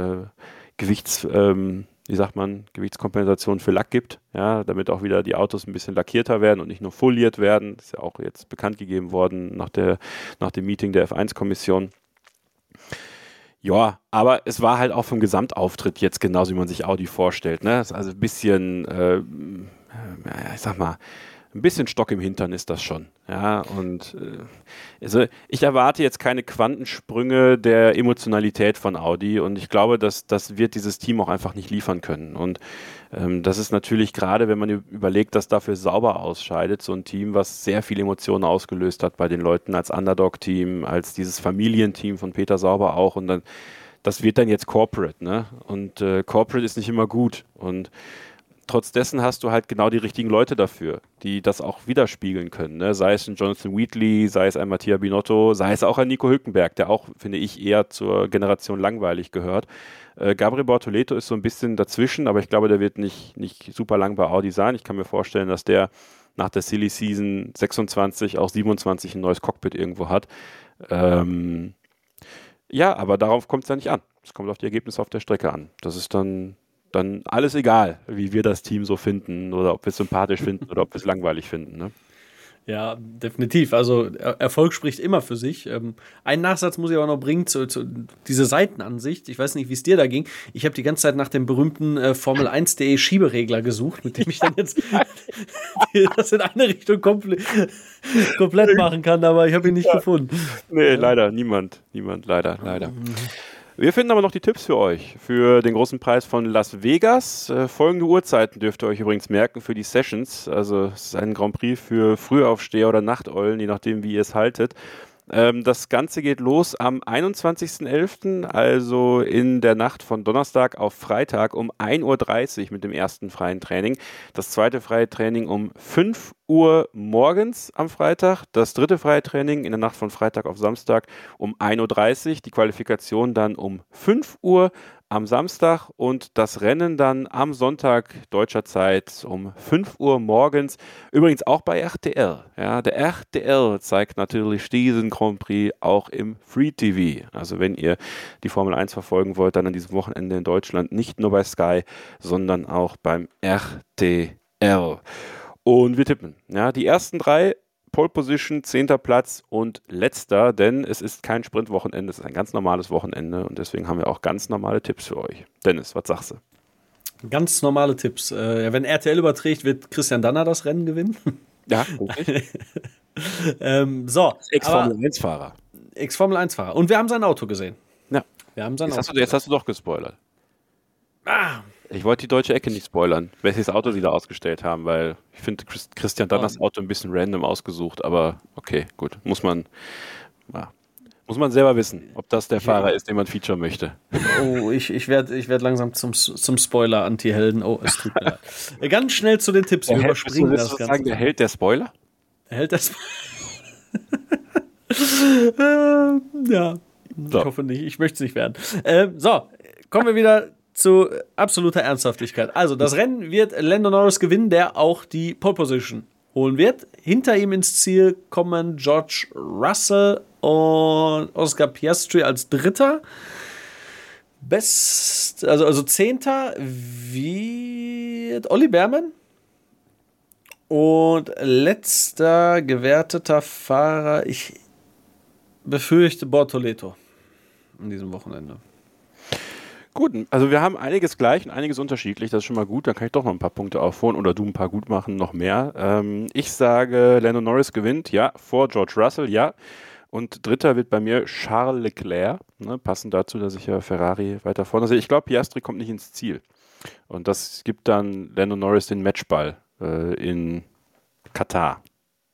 B: Gewichtskompensation für Lack gibt, ja, damit auch wieder die Autos ein bisschen lackierter werden und nicht nur foliert werden. Das ist ja auch jetzt bekannt gegeben worden nach dem Meeting der F1-Kommission. Ja, aber es war halt auch vom Gesamtauftritt jetzt genauso, wie man sich Audi vorstellt. Ne? Das ist also ein bisschen, ein bisschen Stock im Hintern ist das schon. Ja, und also ich erwarte jetzt keine Quantensprünge der Emotionalität von Audi und ich glaube, das wird dieses Team auch einfach nicht liefern können. Und das ist natürlich gerade, wenn man überlegt, dass dafür Sauber ausscheidet, so ein Team, was sehr viele Emotionen ausgelöst hat bei den Leuten als Underdog-Team, als dieses Familienteam von Peter Sauber auch und dann, das wird dann jetzt Corporate, ne? Und Corporate ist nicht immer gut und trotz dessen hast du halt genau die richtigen Leute dafür, die das auch widerspiegeln können. Ne? Sei es ein Jonathan Wheatley, sei es ein Mattia Binotto, sei es auch ein Nico Hülkenberg, der auch, finde ich, eher zur Generation langweilig gehört. Gabriel Bortoleto ist so ein bisschen dazwischen, aber ich glaube, der wird nicht super lang bei Audi sein. Ich kann mir vorstellen, dass der nach der Silly Season 26, auch 27 ein neues Cockpit irgendwo hat. Aber darauf kommt es ja nicht an. Es kommt auf die Ergebnisse auf der Strecke an. Das ist dann alles egal, wie wir das Team so finden oder ob wir es sympathisch finden oder ob wir es langweilig finden. Ne?
C: Ja, definitiv. Also Erfolg spricht immer für sich. Einen Nachsatz muss ich aber noch bringen zu diese Seitenansicht. Ich weiß nicht, wie es dir da ging. Ich habe die ganze Zeit nach dem berühmten Formel1.de Schieberegler gesucht, mit dem ich dann jetzt das in eine Richtung komplett machen kann, aber ich habe ihn nicht gefunden.
B: Nee, leider, niemand, leider. Wir finden aber noch die Tipps für euch, für den großen Preis von Las Vegas. Folgende Uhrzeiten dürft ihr euch übrigens merken für die Sessions. Also es ist ein Grand Prix für Frühaufsteher oder Nachteulen, je nachdem, wie ihr es haltet. Das Ganze geht los am 21.11., also in der Nacht von Donnerstag auf Freitag um 1.30 Uhr mit dem ersten freien Training. Das zweite freie Training um 5 Uhr morgens am Freitag. Das dritte freie Training in der Nacht von Freitag auf Samstag um 1.30 Uhr. Die Qualifikation dann um 5 Uhr am Samstag und das Rennen dann am Sonntag deutscher Zeit um 5 Uhr morgens. Übrigens auch bei RTL. Ja, der RTL zeigt natürlich diesen Grand Prix auch im Free TV. Also wenn ihr die Formel 1 verfolgen wollt, dann an diesem Wochenende in Deutschland nicht nur bei Sky, sondern auch beim RTL. Und wir tippen. Ja, die ersten 3 Pole Position, 10. Platz und letzter, denn es ist kein Sprintwochenende, es ist ein ganz normales Wochenende und deswegen haben wir auch ganz normale Tipps für euch. Dennis, was sagst du?
C: Ganz normale Tipps. Wenn RTL überträgt, wird Christian Danner das Rennen gewinnen.
B: Ja, richtig.
C: Ex-Formel-1-Fahrer. Ex-Formel-1-Fahrer. Und wir haben sein Auto gesehen.
B: Ja. Jetzt hast du doch gespoilert. Ich wollte die deutsche Ecke nicht spoilern, welches Auto sie da ausgestellt haben, weil ich finde Christian Danners Auto ein bisschen random ausgesucht, aber okay, gut. Muss man selber wissen, ob das der Fahrer ist, den man featuren möchte.
C: Oh, ich werd langsam zum Spoiler-Anti-Helden. Oh, es tut mir leid. Ganz schnell zu den Tipps. Wir überspringen das Ganze.
B: Sagen, der Held der Spoiler?
C: Der Held der Spoiler? Ja, so. Ich hoffe nicht. Ich möchte es nicht werden. Kommen wir wieder zu absoluter Ernsthaftigkeit. Also, das Rennen wird Lando Norris gewinnen, der auch die Pole Position holen wird. Hinter ihm ins Ziel kommen George Russell und Oscar Piastri als Dritter. Also 10. wird Olli Behrmann. Und letzter gewerteter Fahrer, ich befürchte Bortoleto an diesem Wochenende.
B: Gut, also wir haben einiges gleich und einiges unterschiedlich, das ist schon mal gut, dann kann ich doch noch ein paar Punkte aufholen oder du ein paar gut machen, noch mehr. Ich sage, Lando Norris gewinnt, ja, vor George Russell, ja. Und dritter wird bei mir Charles Leclerc, ne, passend dazu, dass ich ja Ferrari weiter vorne sehe. Ich glaube, Piastri kommt nicht ins Ziel. Und das gibt dann Lando Norris den Matchball in Katar.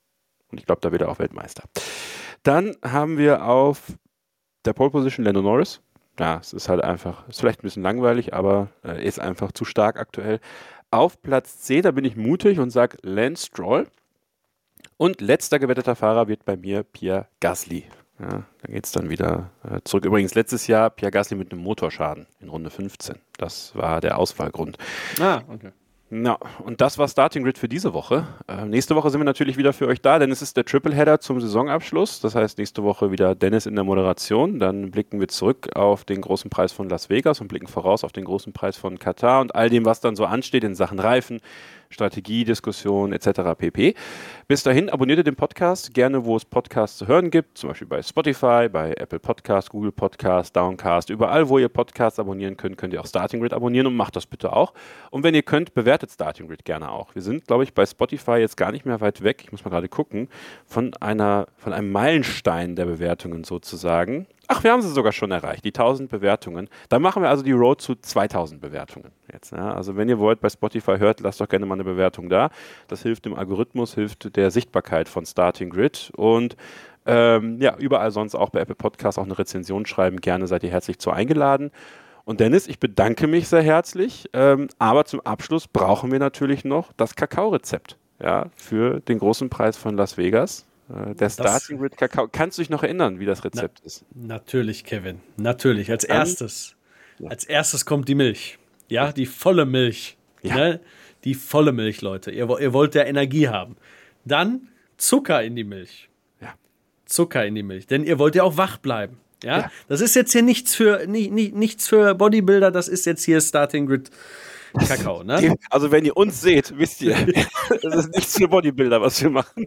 B: Und ich glaube, da wird er auch Weltmeister. Dann haben wir auf der Pole Position Lando Norris. Ja, es ist halt einfach, ist vielleicht ein bisschen langweilig, aber ist einfach zu stark aktuell. Auf Platz 10, da bin ich mutig und sage Lance Stroll. Und letzter gewetteter Fahrer wird bei mir Pierre Gasly. Ja, da geht es dann wieder zurück. Übrigens letztes Jahr Pierre Gasly mit einem Motorschaden in Runde 15. Das war der Ausfallgrund.
C: Ah, okay.
B: Ja, und das war Starting Grid für diese Woche. Nächste Woche sind wir natürlich wieder für euch da, denn es ist der Tripleheader zum Saisonabschluss. Das heißt, nächste Woche wieder Dennis in der Moderation. Dann blicken wir zurück auf den großen Preis von Las Vegas und blicken voraus auf den großen Preis von Katar und all dem, was dann so ansteht in Sachen Reifen, Strategie, Diskussion etc. pp. Bis dahin abonniert ihr den Podcast gerne, wo es Podcasts zu hören gibt, zum Beispiel bei Spotify, bei Apple Podcasts, Google Podcasts, Downcast, überall, wo ihr Podcasts abonnieren könnt, könnt ihr auch Starting Grid abonnieren und macht das bitte auch. Und wenn ihr könnt, bewertet Starting Grid gerne auch. Wir sind, glaube ich, bei Spotify jetzt gar nicht mehr weit weg, ich muss mal gerade gucken, von einem Meilenstein der Bewertungen sozusagen. Ach, wir haben sie sogar schon erreicht, die 1000 Bewertungen. Dann machen wir also die Road zu 2000 Bewertungen jetzt. Ja. Also wenn ihr wollt, bei Spotify hört, lasst doch gerne mal eine Bewertung da. Das hilft dem Algorithmus, hilft der Sichtbarkeit von Starting Grid. Und überall sonst auch bei Apple Podcasts auch eine Rezension schreiben. Gerne seid ihr herzlich zu eingeladen. Und Dennis, ich bedanke mich sehr herzlich. Aber zum Abschluss brauchen wir natürlich noch das Kakao-Rezept, ja, für den großen Preis von Las Vegas. Der Starting Grid Kakao. Kannst du dich noch erinnern, wie das Rezept ist?
C: Natürlich, Kevin. Natürlich. Als erstes kommt die Milch. Ja, die volle Milch.
B: Ja.
C: Ne? Die volle Milch, Leute. Ihr wollt ja Energie haben. Dann Zucker in die Milch.
B: Ja.
C: Zucker in die Milch. Denn ihr wollt ja auch wach bleiben. Ja? Das ist jetzt hier nichts für Bodybuilder. Das ist jetzt hier Starting Grid Kakao. Ne?
B: Also wenn ihr uns seht, wisst ihr, das ist nichts für Bodybuilder, was wir machen.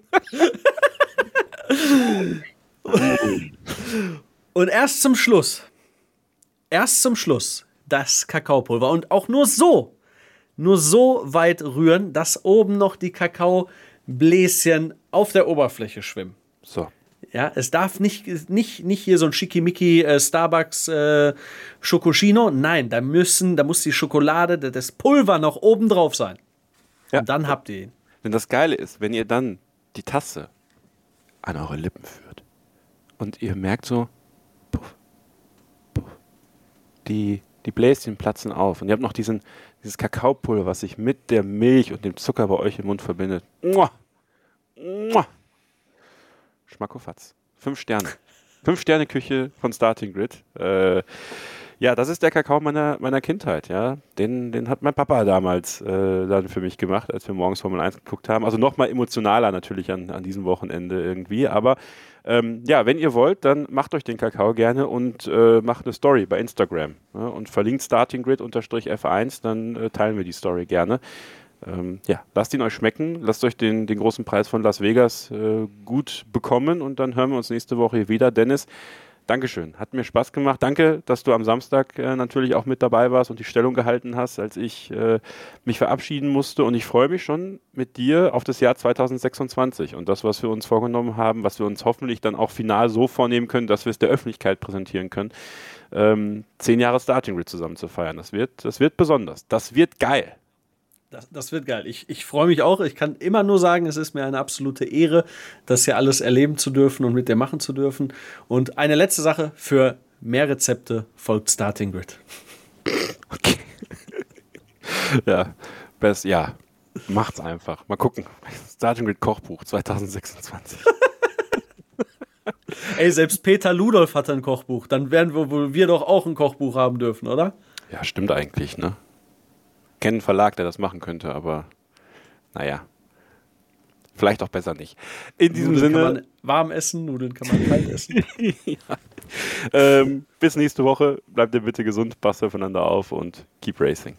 C: Und erst zum Schluss das Kakaopulver und auch nur so weit rühren, dass oben noch die Kakaobläschen auf der Oberfläche schwimmen.
B: So.
C: Ja, es darf nicht hier so ein Schickimicki Starbucks Schokoschino. Nein, da muss die Schokolade, das Pulver noch oben drauf sein.
B: Ja.
C: Und dann habt ihr ihn.
B: Denn das Geile ist, wenn ihr dann die Tasse an eure Lippen führt und ihr merkt so, puff, puff, die Bläschen platzen auf und ihr habt noch dieses Kakaopulver, was sich mit der Milch und dem Zucker bei euch im Mund verbindet. Mua, mua. Schmackofatz. 5 Sterne. 5 Sterne Küche von Starting Grid. Ja, das ist der Kakao meiner Kindheit, ja. Den hat mein Papa damals dann für mich gemacht, als wir morgens Formel 1 geguckt haben. Also nochmal emotionaler natürlich an diesem Wochenende irgendwie. Aber wenn ihr wollt, dann macht euch den Kakao gerne und macht eine Story bei Instagram. Ja, und verlinkt Starting Grid _F1, dann teilen wir die Story gerne. Lasst ihn euch schmecken, lasst euch den großen Preis von Las Vegas gut bekommen und dann hören wir uns nächste Woche hier wieder. Dennis, Dankeschön, hat mir Spaß gemacht. Danke, dass du am Samstag natürlich auch mit dabei warst und die Stellung gehalten hast, als ich mich verabschieden musste. Und ich freue mich schon mit dir auf das Jahr 2026 und das, was wir uns vorgenommen haben, was wir uns hoffentlich dann auch final so vornehmen können, dass wir es der Öffentlichkeit präsentieren können. 10 Jahre Starting Grid zusammen zu feiern. Das wird besonders. Das wird geil.
C: Das wird geil. Ich freue mich auch. Ich kann immer nur sagen, es ist mir eine absolute Ehre, das hier alles erleben zu dürfen und mit dir machen zu dürfen. Und eine letzte Sache, für mehr Rezepte folgt Starting Grid.
B: Okay. Macht's einfach. Mal gucken. Starting Grid Kochbuch 2026.
C: Ey, selbst Peter Ludolf hat ein Kochbuch. Dann werden wir doch auch ein Kochbuch haben dürfen, oder?
B: Ja, stimmt eigentlich, ne? Kennen einen Verlag, der das machen könnte, aber naja, vielleicht auch besser nicht. In diesem Sinne.
C: Kann man warm essen, Nudeln kann man kalt essen.
B: Ja. Bis nächste Woche. Bleibt ihr bitte gesund, passt aufeinander auf und keep racing.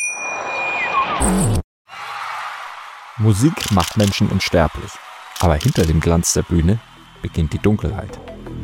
E: Musik macht Menschen unsterblich, aber hinter dem Glanz der Bühne beginnt die Dunkelheit.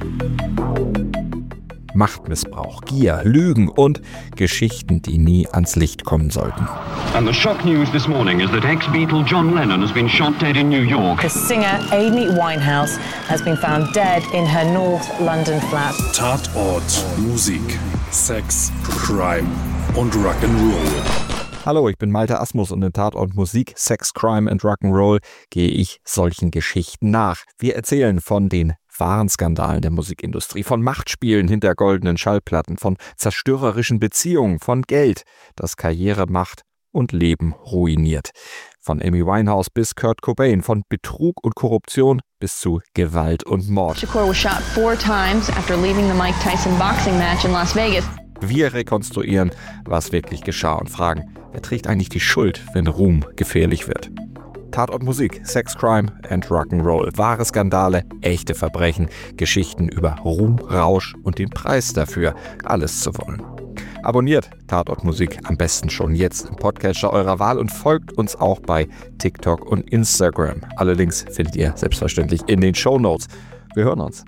E: Machtmissbrauch, Gier, Lügen und Geschichten, die nie ans Licht kommen sollten.
F: And the shock news this morning is that ex-Beatle John Lennon has been shot dead in New York.
G: The singer Amy Winehouse has been found dead in her North London flat.
H: Tatort, Musik, Sex, Crime und Rock'n'Roll.
E: Hallo, ich bin Malte Asmus und in Tatort Musik, Sex, Crime and Rock'n'Roll gehe ich solchen Geschichten nach. Wir erzählen von den wahren Skandalen der Musikindustrie, von Machtspielen hinter goldenen Schallplatten, von zerstörerischen Beziehungen, von Geld, das Karriere, Macht und Leben ruiniert. Von Amy Winehouse bis Kurt Cobain, von Betrug und Korruption bis zu Gewalt und Mord.
H: Shakur was shot 4 times after leaving the Mike Tyson boxing match in Las Vegas.
E: Wir rekonstruieren, was wirklich geschah und fragen, wer trägt eigentlich die Schuld, wenn Ruhm gefährlich wird? Tatort Musik, Sex, Crime and Rock'n'Roll. Wahre Skandale, echte Verbrechen, Geschichten über Ruhm, Rausch und den Preis dafür, alles zu wollen. Abonniert Tatort Musik am besten schon jetzt im Podcatcher eurer Wahl und folgt uns auch bei TikTok und Instagram. Alle Links findet ihr selbstverständlich in den Shownotes. Wir hören uns.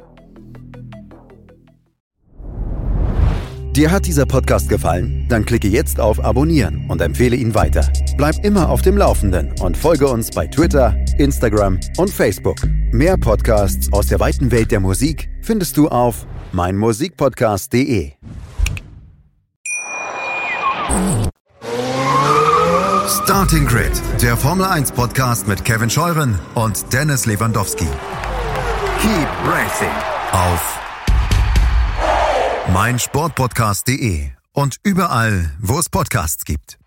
A: Dir hat dieser Podcast gefallen? Dann klicke jetzt auf Abonnieren und empfehle ihn weiter. Bleib immer auf dem Laufenden und folge uns bei Twitter, Instagram und Facebook. Mehr Podcasts aus der weiten Welt der Musik findest du auf meinmusikpodcast.de. Starting Grid, der Formel 1 Podcast mit Kevin Scheuren und Dennis Lewandowski. Keep Racing auf meinsportpodcast.de und überall, wo es Podcasts gibt.